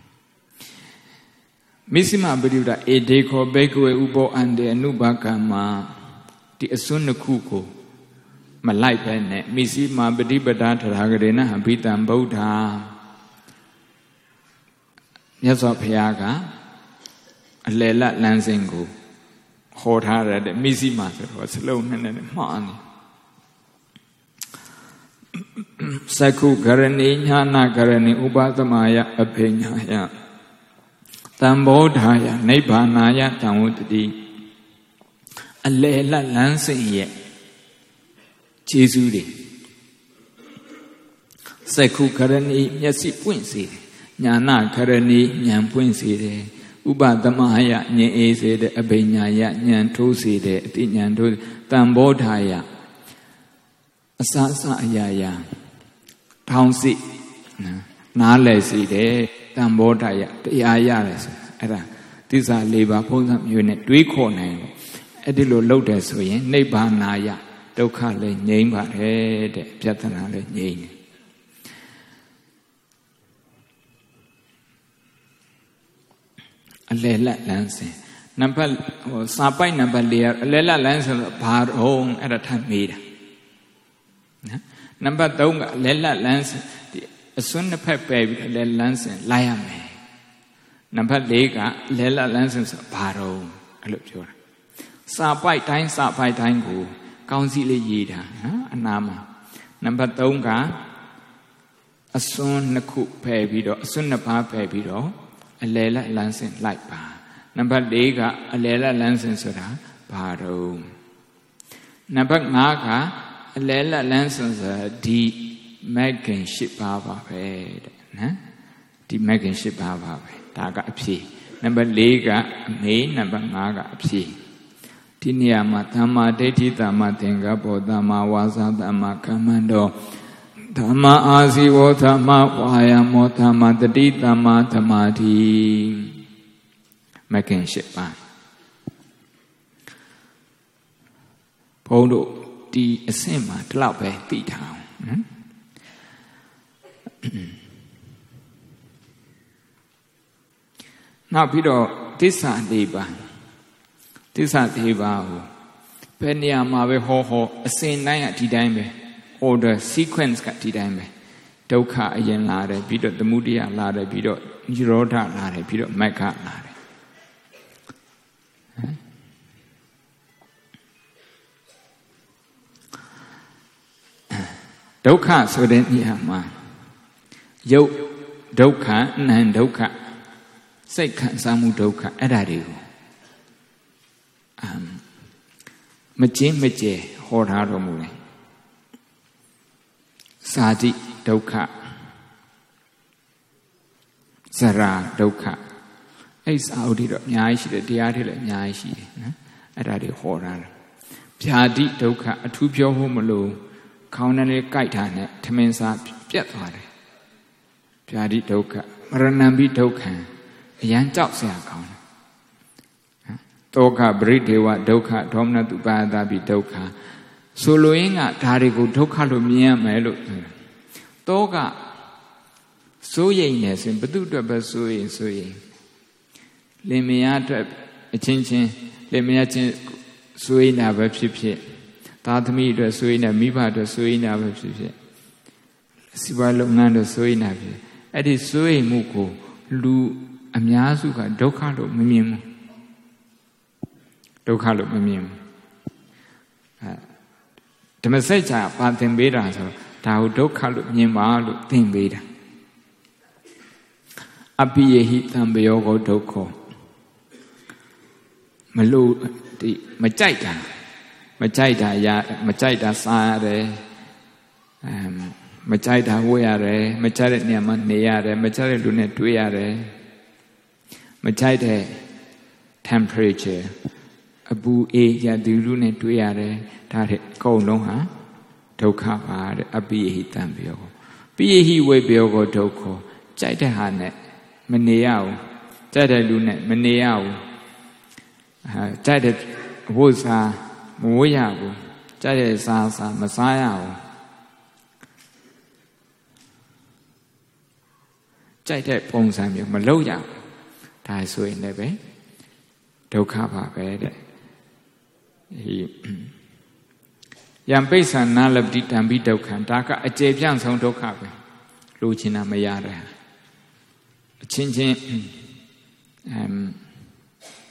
မိစ္ဆမပရိဒအေဒေခောဘေကဝေဥပောအန္တေအနုဘကမ္မာဒီအစွန်းနှစ်ခုကိုမလိုက်ပဲနဲ့မိစ္ဆမပฏิပဒါထရာဂရေနဟဘိတံဗုဒ္ဓမြတ်စွာဘုရားကအလယ်လတ်လမ်းစဉ်ကိုဟောထားရတဲ့မိစီမာဆိုတော့စလုံးနဲ့နဲ့မှားနေသက္ခုကရဏီညာနာကရဏီဥပသမယအဖိညာယတံဘောဓာယနိဗ္ဗာနာယတံဝတ္တိအလယ်လတ်လမ်းစဉ်ရဲ့ကျေးဇူးတွေသက္ခုကရဏီမျက်စိပွင့်စေတယ်ညာနာကရဏီဉာဏ်ပွင့်စေတယ်ဥပသမယဉာဏ်အေးစေတယ်အဖိညာယဉာဏ်ထိုးစေတယ်အတိဉာဏ်ထိုးတံဘောဓာယအစအစအရာရာထောင်းစိနားလည်စေတယ်တံဘောဓာယတရားရတယ်ဆိုအဲ့ဒါသစ္စာ၄ပါးဘုန်းကြီးမျိုးနဲ့တွေးခေါ်နိုင်တယ်အဲ့ဒီလိုလုပ်တယ်ဆိုရင်နိဗ္ဗာနာယဒုက္ခလည်းငြိမ်းပါတယ်တဲ့ပြဿနာလည်းငြိမ်းတယ်အလယ်လတ်လမ်းစဉ်နံပါတ်ဟိုစာပိုက်နံပါတ်၄အလယ်လတ်လမ်းစဉ်ဘာတော့အဲ့ဒါထပ်မေးတာနော်နံပါတ်၃ကအလယ်လတ်လမ်းစဉ်ဒီအစွန်းနှစ်ဖက်ပယ်ပြီးအလယ်လမ်းစဉ်လိုက်ရမယ်နံပါတ်၄ကအလယ်လတ်လမ်းစဉ်ဆိုဘာတော့အဲ့လိုပြောတာစာပိုက်တိုင်းစာပိုက်တိုင်းကိုကောင်းစီလေးရေးတာနော်အနာမှာနံပါတ်၃ကအစွန်းနှစ်ခုပယ်ပြီးတော့အစွန်းနှစ်ပါးပယ်ပြီးတော့အလယ်လတ်လမ်းစဉ်လိုက်ပါနံပါတ်၄ကအလယ်လတ်လမ်းစဉ်ဆိုတာဘာတော့နံပါတ်၅ကအလယ်လတ်လမ်းစဉ်ဆိုတာဒီမဂ်ကင်၈ပါးပါပဲတဲ့နော်ဒီမဂ်ကင်၈ပါးပါပဲဒါကအဖြေနံပါတ်၄ကအမေနံပါတ်၅ကအဖြေဒီနေရာမှာသမ္မာဒိဋ္ဌိသမ္မာသင်္ကပ္ပသမ္မာဝါစာသမ္မာကမ္မန္တောသမ္မာအာဇီဝသမ္မာဝါယာမောသမ္မာတတိသမ္မာသမာဓိမဂ်ကင်၈ပါးဘုန်းတို့ဒီအဆင့်မှာဒီလောက်ပဲသိထားအောင်နော်နောက်ပြီးတော့သစ္စာ၄ပါးသစ္စာ၄ပါးကိုဘယ်နေရာမှာပဲဟောဟောအစဉ်တိုင်းကဒီတိုင်းပဲ order sequence ကဒီတိုင်းပဲဒုက္ခအရင်လာတယ်ပြီးတော့သမုဒယလာတယ်ပြီးတော့និရောဓလာတယ်ပြီးတော့မဂ္ဂလာတယ်ဒုက္ခဆိုတဲ့နေရာမှာယုတ်ဒုက္ခနာမ်ဒုက္ခစိတ်ခံစားမှုဒုက္ခအဲ့ဒါတွေကိုအမ်မကျင်းမကျဲဟောထားတော်မူတယ်စာတိဒုက္ခဇရာဒုက္ခအဲ့စာအုပ်တွေတော့အများကြီးရှိတယ်တရားတွေလည်းအများကြီးရှိတယ်နော်အဲ့ဒါတွေဟောထားတယ်ဗျာတိဒုက္ခအထူးပြောဖို့မလို့ခေါင်းနဲ့လေးကြိုက်တာနဲ့ထမင်းစားပြတ်သွားတယ်ဗျာတိဒုက္ခမရဏံပိဒုက္ခံအရန်ကြောက်စရာကောင်းတယ်တောခပရိဒေဝဒုက္ခဒေါမနတုပါဒပိဒုက္ခဆိုလိုရင်းကဒါတွေကိုဒုက္ခလို့မြင်ရမယ်လို့တောကစိုးရိမ်နေဆိုရင်ဘု து အတွက်ပဲစိုးရိမ်စိုးရိမ်လင်မယားအတွက်အချင်းချင်းလင်မယားချင်းစိုးရိမ်တာပဲဖြစ်ဖြစ်သားသမီးအတွက်စိုးရိမ်တာမိဘအတွက်စိုးရိမ်တာပဲဖြစ်ဖြစ်စီးပွားလုပ်ငန်းအတွက်စိုးရိမ်တာဖြစ်အဲ့ဒီစိုးရိမ်မှုကိုလူအများစုကဒုက္ခလို့မမြင်ဘူးဒုက္ခလို့မမြင်ဘူးအဲဓမ္မစကြာပါသင်ပေးတာဆိုဒါကိုဒုက္ခလို့မြင်ပါလို့သင်ပေးတာအပိယဟိသံဘယောကိုဒုက္ခမလို့ဒီမကြိုက်တာမကြိုက်တာရမကြိုက်တာစားရတယ်အမ်မကြိုက်တာဝတ်ရတယ်မကြိုက်တဲ့နေရာမှာနေရတယ်မကြိုက်တဲ့လူနဲ့တွေ့ရတယ်မကြိုက်တဲ့ temperature အပူအေးရသူလူနဲ့တွေ့ရတယ်ဒါတဲ့အကုန်လုံးဟာဒုက္ခပါတဲ့အပိယဟိတံပြောပိယဟိဝိပယောကိုဒုက္ခကြိုက်တဲ့ဟာနဲ့မနေရဘူးကြိုက်တဲ့လူနဲ့မနေရဘူးအဲကြိုက်တဲ့အဝတ်စားမဝတ်ရဘူးကြိုက်တဲ့စားစားမစားရဘူးကြိုက်တဲ့ပုံစံမျိုးမလုပ်ရဘူးဒါဆိုရင်လည်းပဲဒုက္ခပါပဲတဲ့ဒီယံပိဿာနာလပတိတံပိဒုက္ခံဒါကအကျေပြန့်ဆုံးဒုက္ခပဲလိုချင်တာမရတဲ့အချင်းချင်းအမ်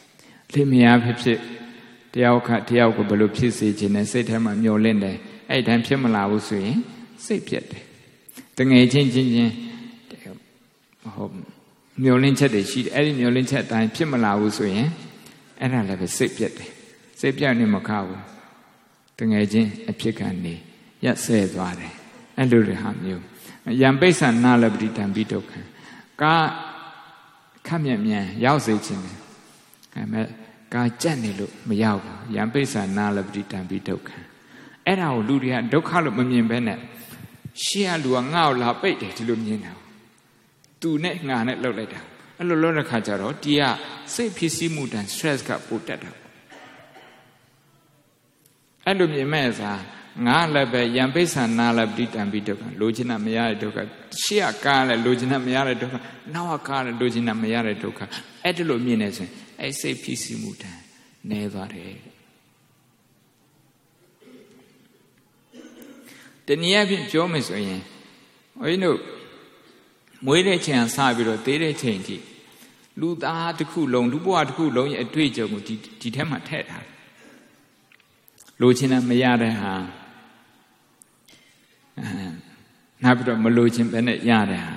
လေမယားဖြစ်ဖြစ်တယောက်ခတယောက်ကိုဘယ်လိုဖြစ်စေခြင်းနဲ့စိတ်ထဲမှာမျောလင့်တယ်အဲ့ဒီတိုင်းဖြစ်မလာဘူးဆိုရင်စိတ်ပြတ်တယ်တငယ်ချင်းချင်းချင်းဟိုမျောလင့်ချက်တွေရှိတယ်အဲ့ဒီမျောလင့်ချက်အတိုင်းဖြစ်မလာဘူးဆိုရင်အဲ့ဒါလည်းပဲစိတ်ပြတ်တယ်စိတ်ပြတ်နေမခဘူးတငယ်ချင်းအဖြစ်ကနေရက်ဆဲသွားတယ်အဲ့လိုတွေဟာမျိုးယံပိဿနာလပတိတံပိဒုက္ခံကာခက်မြက်မြန်ရောက်စေခြင်းတယ်အဲ့မဲ့ကာကြက်နေလို့မရောက်ဘူးယံပိဿနာလပတိတံပိဒုက္ခံအဲ့ဒါကိုလူတွေကဒုက္ခလို့မမြင်ဘဲနဲ့ရှေ့ကလူကငါ့ကိုလာပိတ်တယ်ဒီလိုမြင်တာသူနဲ့ငါနဲ့လှုပ်လိုက်တာအဲ့လိုလှုပ်တဲ့ခါကျတော့ဒီကစိတ်ဖြစ်စီမှုတန် stress ကပိုတက်တာအဲ့လိုမြင်မဲ့စားငါလည်းပဲယံပိဿနာလပတိတံပိဒုက္ခလိုချင်တာမရတဲ့ဒုက္ခရှေ့ကကားလည်းလိုချင်တာမရတဲ့ဒုက္ခနောက်ကကားလည်းလိုချင်တာမရတဲ့ဒုက္ခအဲ့ဒီလိုမြင်နေဆိုရင်အဲ့စိတ်ဖြစ်စီမှုတန်နေသွားတယ်တနည်းအားဖြင့်ပြောမယ်ဆိုရင်ဘုန်းကြီးတို့မွေးတဲ့ချိန်ဆပြီးတော့သေးတဲ့ချိန်ထိလူသားတစ်ခုလုံးလူဘဝတစ်ခုလုံးရဲ့အတွေ့အကြုံကိုဒီဒီထဲမှာထည့်ထားတယ်လိုချင်တာမရတဲ့ဟာအဲနောက်ပြီးတော့မလိုချင်ပဲနဲ့ရတဲ့ဟာ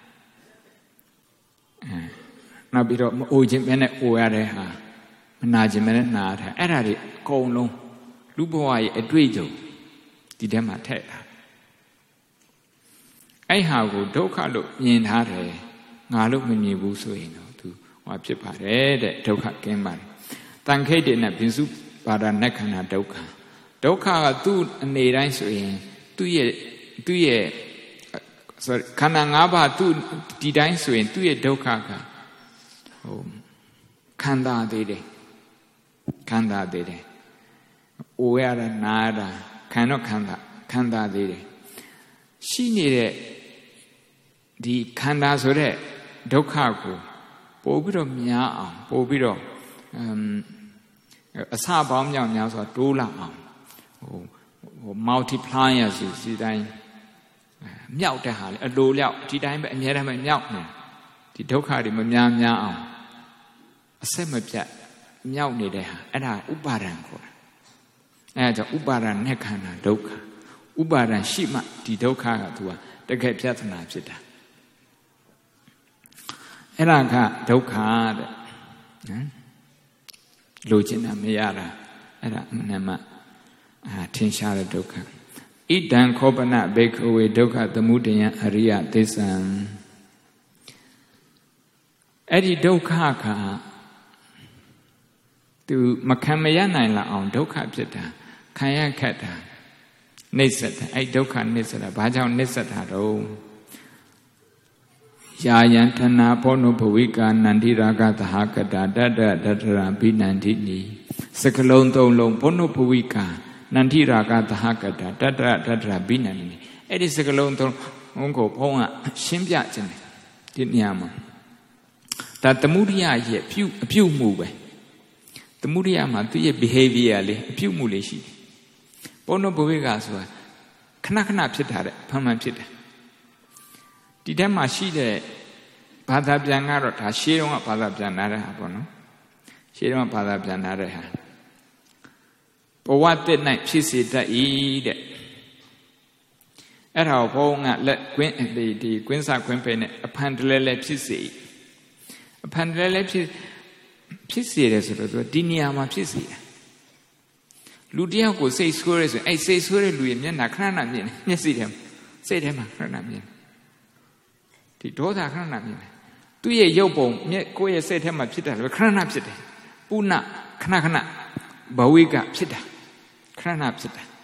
အဲနောက်ပြီးတော့မအိုချင်ပဲနဲ့အိုရတဲ့ဟာမနာချင်ပဲနဲ့နာရတဲ့အဲ့ဒါတွေအကုန်လုံးလူဘဝရဲ့အတွေ့အကြုံဒီထဲမှာထည့်ထားအဲ့ဟာကိုဒုက္ခလို့မြင်ထားတယ်ငါလို့မမြင်ဘူးဆိုရင်တော့သူဟောဖြစ်ပါတယ်တဲ့ဒုက္ခကင်းပါတယ်တန်ခိတ်တွေနဲ့ဘိစုပါဒနက္ခဏာဒုက္ခဒုက္ခကသူ့အနေတိုင်းဆိုရင်သူ့ရဲ့သူ့ရဲ့ sorry ခန္ဓာ၅ပါးသူ့ဒီတိုင်းဆိုရင်သူ့ရဲ့ဒုက္ခကဟိုခန္ဓာသေးတယ်ခန္ဓာသေးတယ်အိုရတာနာရတာခံတော့ခန္ဓာခန္ဓာသေးတယ်ရှိနေတဲ့ဒီခန္ဓာဆိုတဲ့ဒုက္ခကိုပို့ပြီးတော့များအောင်ပို့ပြီးတော့အမ်အစပေါင်းမြောက်များဆိုတိုးလာအောင်ဟိုဟို multiplier စီစီတိုင်းမြောက်တဲ့ဟာလေအလိုလျောက်ဒီတိုင်းပဲအများတမ်းပဲမြောက်နေဒီဒုက္ခတွေမများများအောင်အဆက်မပြတ်မြောက်နေတဲ့ဟာအဲ့ဒါဥပါဒံခေါ်တာအဲ့ဒါကြောင့်ဥပါဒณะခန္ဓာဒုက္ခဥပါဒံရှိမှဒီဒုက္ခကသူကတကယ်ပြဿနာဖြစ်တာအဲ့ဒါကဒုက္ခတဲ့နော်လိုချင်တာမရတာအဲ့ဒါအမှန်မှအာထင်ရှားတဲ့ဒုက္ခဣဒံခောပနဘေခဝေဒုက္ခသမုဒယံအရိယသစ္ဆံအဲ့ဒီဒုက္ခကသူမခံမရနိုင်လောက်အောင်ဒုက္ခဖြစ်တာခံရခက်တာနှိစ္စတာအဲ့ဒုက္ခနှိစ္စတာဘာကြောင့်နှိစ္စတာတော့ယာယံဌနာဘောနုဘဝိကာနန္တိရာဂသဟကတာတတ္တတတ္ထရာဘိနန္တိနိစကလုံးသုံးလုံးဘောနုဘဝိကာနန္တိရာဂသဟကတာတတ္တတတ္ထရာဘိနန္တိနိအဲ့ဒီစကလုံးသုံးလုံးကိုဘုန်းကရှင်းပြခြင်းတယ်ဒီနေရာမှာဒါသမုဒိယရဲ့ပြုအပြုမှုပဲသမုဒိယမှာသူ့ရဲ့ behavior လေးအပြုမှုလေးရှိတယ်ဘောနုဘဝိကာဆိုတာခဏခဏဖြစ်တာတဲ့ဖန်မှန်ဖြစ်တယ်ဒီထဲမှာရှိတဲ့ဘာသာပြန်ကတော့ဒါရှေးတုန်းကဘာသာပြန်လာတဲ့ဟာပေါ့နော်ရှေးတုန်းကဘာသာပြန်လာတဲ့ဟာဘဝတည်၌ဖြစ်စေတတ်၏တဲ့အဲ့ဒါကိုဘုန်းကလက်ကွင်းဒီဒီကွင်းစာကွင်းပယ်နဲ့အဖန်တလဲလဲဖြစ်စေအဖန်တလဲလဲဖြစ်ဖြစ်စေတယ်ဆိုတော့သူဒီနေရာမှာဖြစ်စေတယ်လူတယောက်ကိုစိတ်ဆိုးရဲဆိုရင်အဲ့စိတ်ဆိုးတဲ့လူရဲ့မျက်နှာခဏခဏမြင်တယ်မျက်စိထဲမှာစိတ်ထဲမှာခဏခဏမြင်ဒီဒေါသခဏခဏမြင်တယ်သူ့ရဲ့ရုပ်ပုံမျက်ကိုယ့်ရဲ့စိတ်ထဲမှာဖြစ်တာလည်းခဏခဏဖြစ်တယ်ပုဏ္ဏခဏခဏဘဝိကဖြစ်တာခဏခဏဖြစ်တာ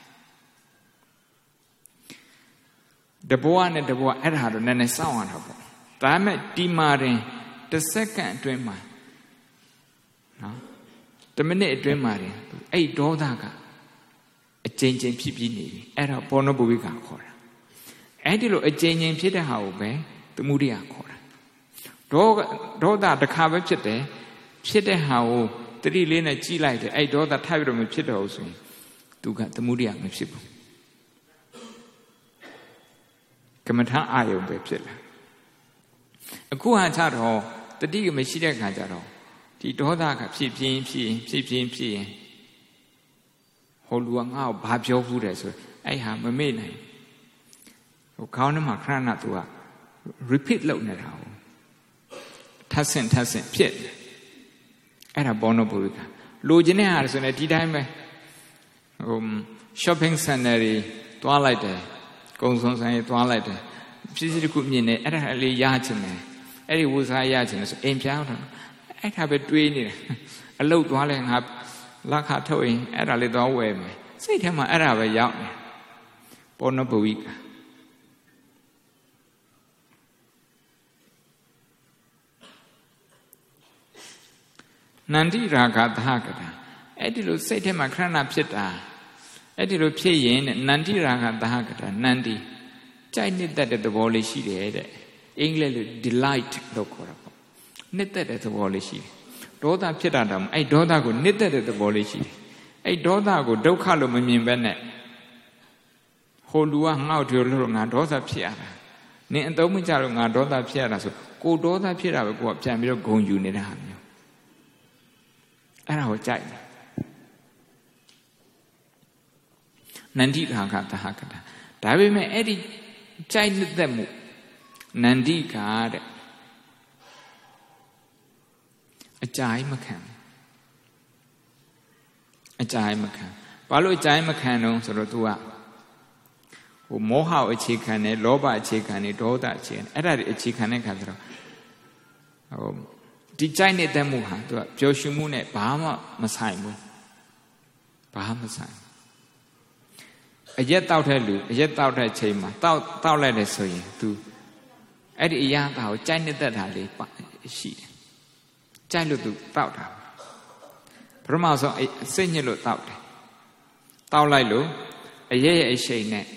တဘဝနဲ့တဘဝအဲ့ဒါတော့နည်းနည်းစောင့်ရတာပေါ့ဒါပေမဲ့ဒီမှာတင်တစ်စက္ကန့်အတွင်းမှာနော်တစ်မိနစ်အတွင်းမှာတင်အဲ့ဒေါသကအကျဉ်းချင်းဖြစ်ပြီးနေပြီအဲ့ဒါဘောနဘဝိကခေါ်တာအဲ့ဒီလိုအကျဉ်းချင်းဖြစ်တဲ့ဟာကိုပဲသမုဒိယခေါ်တာဒေါဒေါသတစ်ခါပဲဖြစ်တယ်ဖြစ်တဲ့ဟာကိုတတိလေးနဲ့ကြည့်လိုက်တယ်အဲ့ဒေါသထပ်ပြီးတော့မဖြစ်တော့ဘူးဆိုရင်သူကသမုဒိယမဖြစ်ဘူးကမ္မထာအာယုံပဲဖြစ်လာအခုဟာကြတော့တတိကမရှိတဲ့ခါကြတော့ဒီဒေါသကဖြစ်ပြင်းဖြစ်ဖြစ်ပြင်းဖြစ်ရင်ဟိုလူကငါ့ကိုဘာပြောဘူးတယ်ဆိုအဲ့ဟာမမေ့နိုင်ဟိုခေါင်းထဲမှာခဏခဏသူက repeat လုပ်နေတာဟိုထပ်ဆင့်ထပ်ဆင့်ဖြစ်အဲ့ဒါဘောနဘုရိကလိုချင်တဲ့ဟာဆိုရင်ဒီတိုင်းပဲဟို shopping center တွေတွားလိုက်တယ်ကုံစုံဆိုင်တွေတွားလိုက်တယ်ပစ္စည်းတစ်ခုမြင်နေအဲ့ဒါလေးရချင်တယ်အဲ့ဒီဝစားရချင်တယ်ဆိုအိမ်ပြောင်းတော့အဲ့ဒါပဲတွေးနေတယ်အလုတ်သွားလဲငါလက်ခထုတ်ရင်အဲ့ဒါလေးသွားဝယ်မယ်စိတ်ထဲမှာအဲ့ဒါပဲရောက်နေဘောနဘုရိကနန္တိရာဂသဟကတာအဲ့ဒီလိုစိတ်ထဲမှာခဏခဏဖြစ်တာအဲ့ဒီလိုဖြစ်ရင်နန္တိရာဂသဟကတာနန္တိကြိုက်နှစ်သက်တဲ့သဘောလေးရှိတယ်တဲ့အင်္ဂလိပ်လို delight လို့ခေါ်တာပေါ့နှစ်သက်တဲ့သဘောလေးရှိတယ်ဒေါသဖြစ်တာတောင်အဲ့ဒေါသကိုနှစ်သက်တဲ့သဘောလေးရှိတယ်အဲ့ဒေါသကိုဒုက္ခလို့မမြင်ဘဲနဲ့ဟိုလူကငေါ့တယ်လို့ငါဒေါသဖြစ်ရတာနင်အသုံးမကျလို့ငါဒေါသဖြစ်ရတာဆိုကိုဒေါသဖြစ်တာပဲကိုကပြန်ပြီးတော့ဂုံယူနေတာဟာမျိုးအဲ့ဒါကိုကြိုက်တယ်နန္တိရာဂသဟကတာဒါပေမဲ့အဲ့ဒီကြိုက်နှစ်သက်မှုနန္တိကတဲ့အကြိုက်မခံအကြိုက်မခံဘာလို့အကြိုက်မခံတော့ဆိုတော့ तू ကဟိုမောဟအခြေခံနဲ့လောဘအခြေခံနဲ့ဒေါသအခြေခံအဲ့ဒါတွေအခြေခံတဲ့ခါကျတော့ဟိုဒီကြိုက်နေတဲ့မှုဟာ तू ကပျော်ရွှင်မှုနဲ့ဘာမှမဆိုင်ဘူးဘာမှမဆိုင်အရက်တောက်တဲ့လူအရက်တောက်တဲ့ချိန်မှာတောက်တောက်လိုက်တယ်ဆိုရင် तू အဲ့ဒီအရာကိုကြိုက်နေတဲ့တာလေးရှိတယ်ကြိုက်လို့ तू တောက်တာပထမဆုံးစိတ်ညစ်လို့တောက်တယ်တောက်လိုက်လို့အရက်ရဲ့အရှိန်နဲ့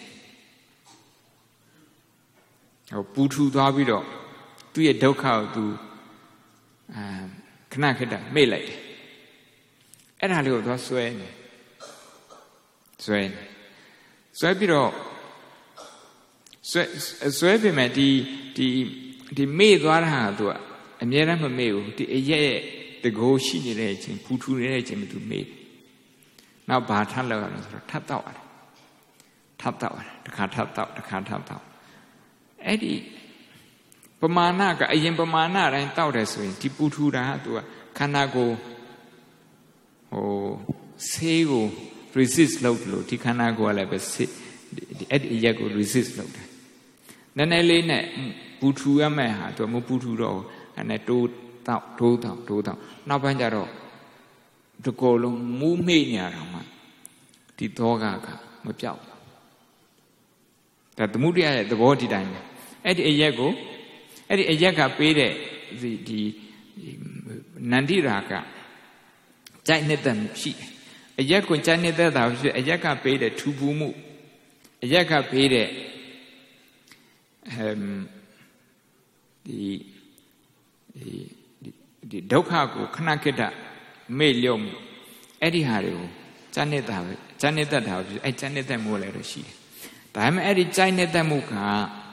ဟိုပူထူသွားပြီးတော့သူ့ရဲ့ဒုက္ခကို तू အာခဏခဏမေ့လိုက်တယ်အဲ့ဒါလေးကိုသွားဆွဲနေဆွဲနေဆွဲပြီးတော့ဆွဲဆွဲပြင်မဲ့ဒီဒီဒီမေ့သွားတာဟာ तू အမြဲတမ်းမမေ့ဘူးဒီအရက်ရဲ့တကိုးရှိနေတဲ့အချိန်ပူထူနေတဲ့အချိန်မှာ तू မေ့နောက်ဘာထပ်လောက်ရလဲဆိုတော့ထပ်တော့ရတယ်ထပ်တော့ရတယ်တစ်ခါထပ်တော့တစ်ခါထပ်တော့အဲ့ဒီပမာဏကအရင်ပမာဏတိုင်းတောက်တယ်ဆိုရင်ဒီပူထူတာက तू ခန္ဓာကိုယ်ဟိုဆေးကို resist လုပ်လို့ဒီခန္ဓာကိုယ်ကလည်းပဲအဲ့ဒီအရက်ကို resist လုပ်တယ်နည်းနည်းလေးနဲ့ပူထူရမယ့်ဟာ तू မပူထူတော့အဲ့နဲ့တိုးတောက်တိုးတောက်တိုးတောက်နောက်ပိုင်းကျတော့ဒီကိုယ်လုံးမူးမေ့နေရတာမှဒီသောကကမပြောက်ဘူးဒါသမုဒိယရဲ့သဘောဒီတိုင်းပဲအဲ့ဒီအရက်ကိုအဲ့ဒီအရက်ကပေးတဲ့ဒီဒီနန္တိရာကကြိုက်နှစ်သက်မှုရှိတယ်အရက်ကိုကြိုက်နှစ်သက်တာဖြစ်အရက်ကပေးတဲ့ထူပူမှုအရက်ကပေးတဲ့အမ်ဒီဒီဒီဒုက္ခကိုခဏခေတ္တမေ့လျော့မှုအဲ့ဒီဟာတွေကိုကြိုက်နှစ်သက်ပဲကြိုက်နှစ်သက်တာဖြစ်အဲ့ကြိုက်နှစ်သက်မှုလည်းတော့ရှိတယ်ဒါပေမဲ့အဲ့ဒီကြိုက်နှစ်သက်မှုက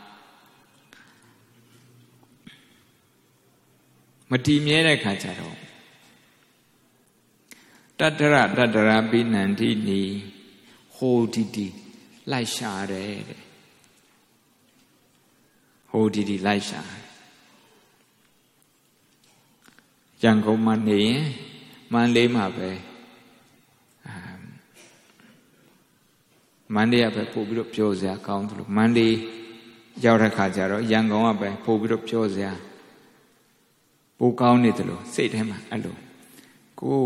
မတည်မြဲတဲ့ခါကျတော့တတ္တရတတ္တရာပိနန္တိနီဟိုဒီဒီလိုက်ရှာတယ်တဲ့ဟိုဒီဒီလိုက်ရှာရန်ကုန်မှာနေရင်မန္တလေးမှာပဲမန္တလေးကပဲပို့ပြီးတော့ပြောစရာကောင်းတယ်လို့မန္တလေးရောက်တဲ့ခါကျတော့ရန်ကုန်ကပဲပို့ပြီးတော့ပြောစရာပိုကောင်းနေတယ်လို့စိတ်ထဲမှာအဲ့လိုကို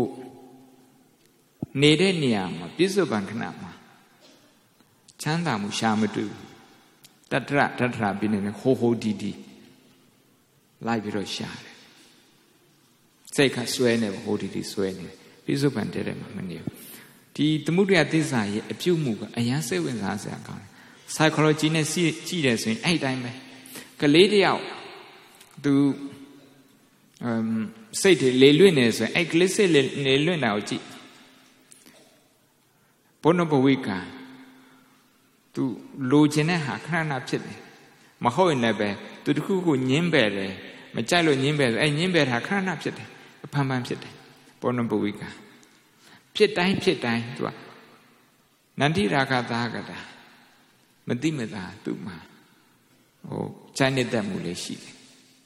နေတဲ့နေရာမှာပြစ္ဆုတ်ပံခဏမှာချမ်းသာမှုရှာမတွေ့ဘူးတတ္တရတတ္တရာပြီးနေဟိုဟိုဒီဒီလိုက်ပြီးတော့ရှာတယ်စိတ်ကဆွဲနေဟိုဒီဒီဆွဲနေပြစ္ဆုတ်ပံတဲ့တယ်မှာမနေဘူးဒီသမုဒိယသစ္စာရဲ့အပြုတ်မှုကအရန်စိတ်ဝင်စားစရာကောင်းတယ် psychology နဲ့ကြည့်တယ်ဆိုရင်အဲ့တိုင်းပဲကလေးတယောက်သူအမ်စိတ်တွေလေလွင့်နေဆိုရင်အဲ့ကလေးစိတ်လေလွင့်တာကိုကြည့်ဘုနဘဝိကံသူလိုချင်တဲ့ဟာခဏခဏဖြစ်တယ်မဟုတ်ရင်လည်းပဲသူတခုခုညင်းပယ်တယ်မကြိုက်လို့ညင်းပယ်ဆိုအဲ့ညင်းပယ်တာခဏခဏဖြစ်တယ်အဖန်ဖန်ဖြစ်တယ်ဘောနဘဝိကဖြစ်တိုင်းဖြစ်တိုင်းသူကနန္တိရာဂသာကတာမတိမသာသူ့မှာဟိုခြိုက်နေတတ်မှုလေးရှိတယ်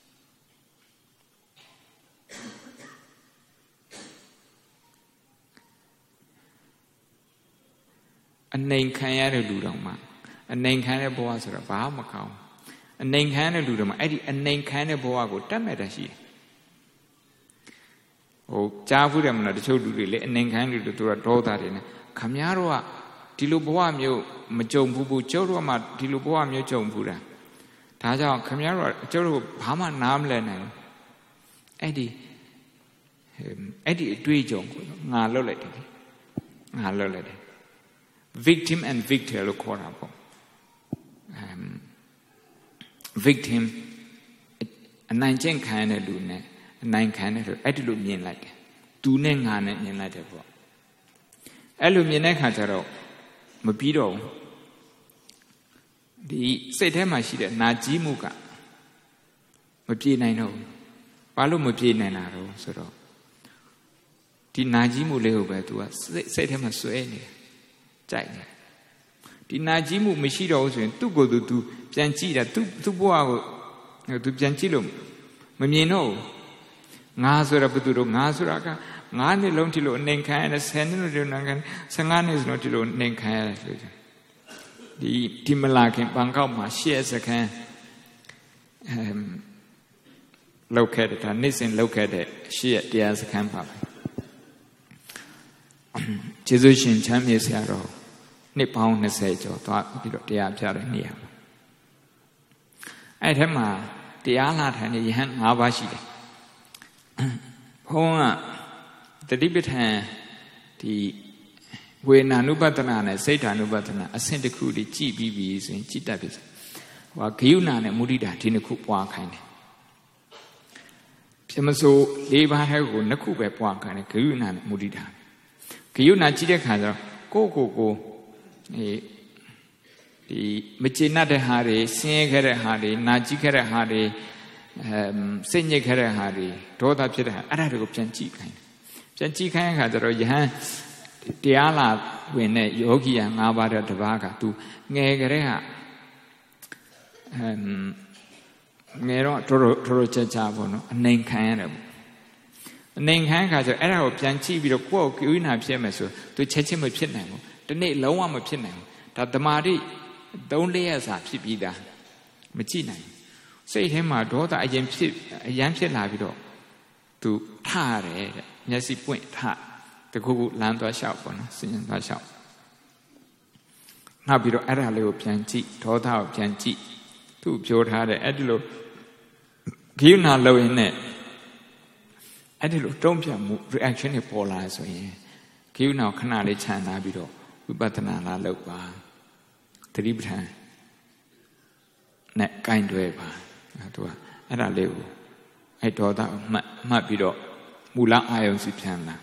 အနေခံရတဲ့လူတော်မှာအနေခံတဲ့ဘဝဆိုတော့ဘာမှမကောင်းအနေခံတဲ့လူတော်မှာအဲ့ဒီအနေခံတဲ့ဘဝကိုတတ်မဲ့တာရှိတယ်ဟိုကြားဘူးတယ်မလားတချို့လူတွေလေအနေခံလူတွေသူကဒေါသတွေနဲ့ခမည်းတော်ကဒီလိုဘဝမျိုးမကြုံဘူးဘူးကျုပ်တို့ကမှဒီလိုဘဝမျိုးကြုံဘူးတာဒါကြောင့်ခမည်းတော်ကကျုပ်တို့ဘာမှနားမလည်နိုင်ဘူးအဲ့ဒီအဲ့ဒီအတွေ့အကြုံကိုငါလွတ်လိုက်တယ်ငါလွတ်လိုက်တယ်victim and victor လို့ခေါ်တာပေါ့ um victim အနိုင်ကျင့်ခံရတဲ့လူနဲ့အနိုင်ခံတဲ့လူအဲ့ဒီလိုမြင်လိုက်တယ်သူနဲ့ငါနဲ့မြင်လိုက်တယ်ပေါ့အဲ့လိုမြင်တဲ့ခါကျတော့မပြီးတော့ဘူးဒီစိတ်ထဲမှာရှိတဲ့နာကြီးမှုကမပြေနိုင်တော့ဘူးဘာလို့မပြေနိုင်တာတော့ဆိုတော့ဒီနာကြီးမှုလေးကိုပဲ तू ကစိတ်ထဲမှာဆွဲနေတယ်ကြိုက်တယ်ဒီနာကြီးမှုမရှိတော့ဘူးဆိုရင်သူ့ကိုယ်သူ तू ပြန်ကြည့်တာသူ့သူ့ဘဝကို तू ပြန်ကြည့်လို့မမြင်တော့ဘူးငါဆိုရဘသူတို့ငါဆိုတာကငါးနှစ်လုံးဒီလိုအနေခံရတယ်ဆယ်နှစ်လုံးဒီလိုခံဆယ်ငါးနှစ်လုံးဒီလိုအနေခံရတယ်ဆိုဒီဒီမလာခင်ဘန်ကောက်မှာရှေ့စခန်းအမ်လောက်ခဲ့တဲ့ဒါနေ့စဉ်လောက်ခဲ့တဲ့ရှေ့တရားစခန်းပါပဲကျေးဇူးရှင်ချမ်းမြေဆရာတော်နှစ်ပေါင်းနှစ်ဆယ်ကျော်သွားပြီးတော့တရားပြတဲ့နေရာမှာအဲ့ထက်မှာတရားလာထိုင်နေယဟန်၅ပါးရှိတယ်ဘုန်းကတတိပဋ္ဌာန်ဒီဝေဒနာနုပဒနာနဲ့စိတ်ဓာနုပဒနာအဆင့်တစ်ခုတည်းကြည်ပြီးပြီဆိုရင်ကြည်တတ်ပြီဟိုဂယုဏနဲ့မုဒိတာဒီနှစ်ခုပွားခိုင်းတယ်ပြမစိုးလေးပါးထဲကိုနှစ်ခုပဲပွားခိုင်းတယ်ဂယုဏနဲ့မုဒိတာဂယုဏကြည့်တဲ့ခါကျတော့ကိုယ့်ကိုယ်ကိုဒီဒီမကျေနပ်တဲ့ဟာတွေဆင်းရဲခဲ့တဲ့ဟာတွေနာကျင်ခဲ့တဲ့ဟာတွေအဲစိတ်ညစ်ခဲ့တဲ့ဟာတွေဒေါသဖြစ်တဲ့ဟာအဲ့ဒါတွေကိုပြန်ကြည့်ခိုင်းတယ်ပြန်ကြည့်ခိုင်းတဲ့အခါကျတော့ယဟန်တရားလာဝင်တဲ့ယောဂီရ၅ပါးတဲ့တစ်ပါးက तू ငယ်ကလေးကအမ်ငယ်တော့တော်တော်တော်တော်ကြာကြာပေါ့နော်အနေခံရတယ်ပေါ့အနေခံခါကျအဲ့ဒါကိုပြန်ကြည့်ပြီးတော့ကိုယ့်ကိုကိဝိနာဖြစ်မယ်ဆို तू ချက်ချင်းမဖြစ်နိုင်ဘူးဒီနေ့လုံးဝမဖြစ်နိုင်ဘူးဒါတမာတိသုံးလေးရစာဖြစ်ပြီးသားမကြည့်နိုင်စိတ်ထဲမှာဒေါသအရင်ဖြစ်အရန်ဖြစ်လာပြီးတော့ तू ထရတယ်တဲ့မျက်စိပွင့်ထတခုခုလမ်းသွားလျှောက်ပေါ့နော်စဉ်းစားသွားလျှောက်နောက်ပြီးတော့အဲ့ဒါလေးကိုပြန်ကြည့်ဒေါသကိုပြန်ကြည့်သူ့ပြောထားတဲ့အဲ့ဒီလိုဂိယုဏလုံရင်နဲ့အဲ့ဒီလိုတုံ့ပြန်မှု reaction တွေပေါ်လာဆိုရင်ဂိယုဏကိုခဏလေးခြံထားပြီးတော့ဝိပဿနာလာလုပ်ပါသတိပဋ္ဌာန်နဲ့ကင်တွဲပါသူကအဲ့ဒါလေးကိုအဲ့ဒေါသကိုမှတ်မှတ်ပြီးတော့မူလအာယုံစီပြန်လာ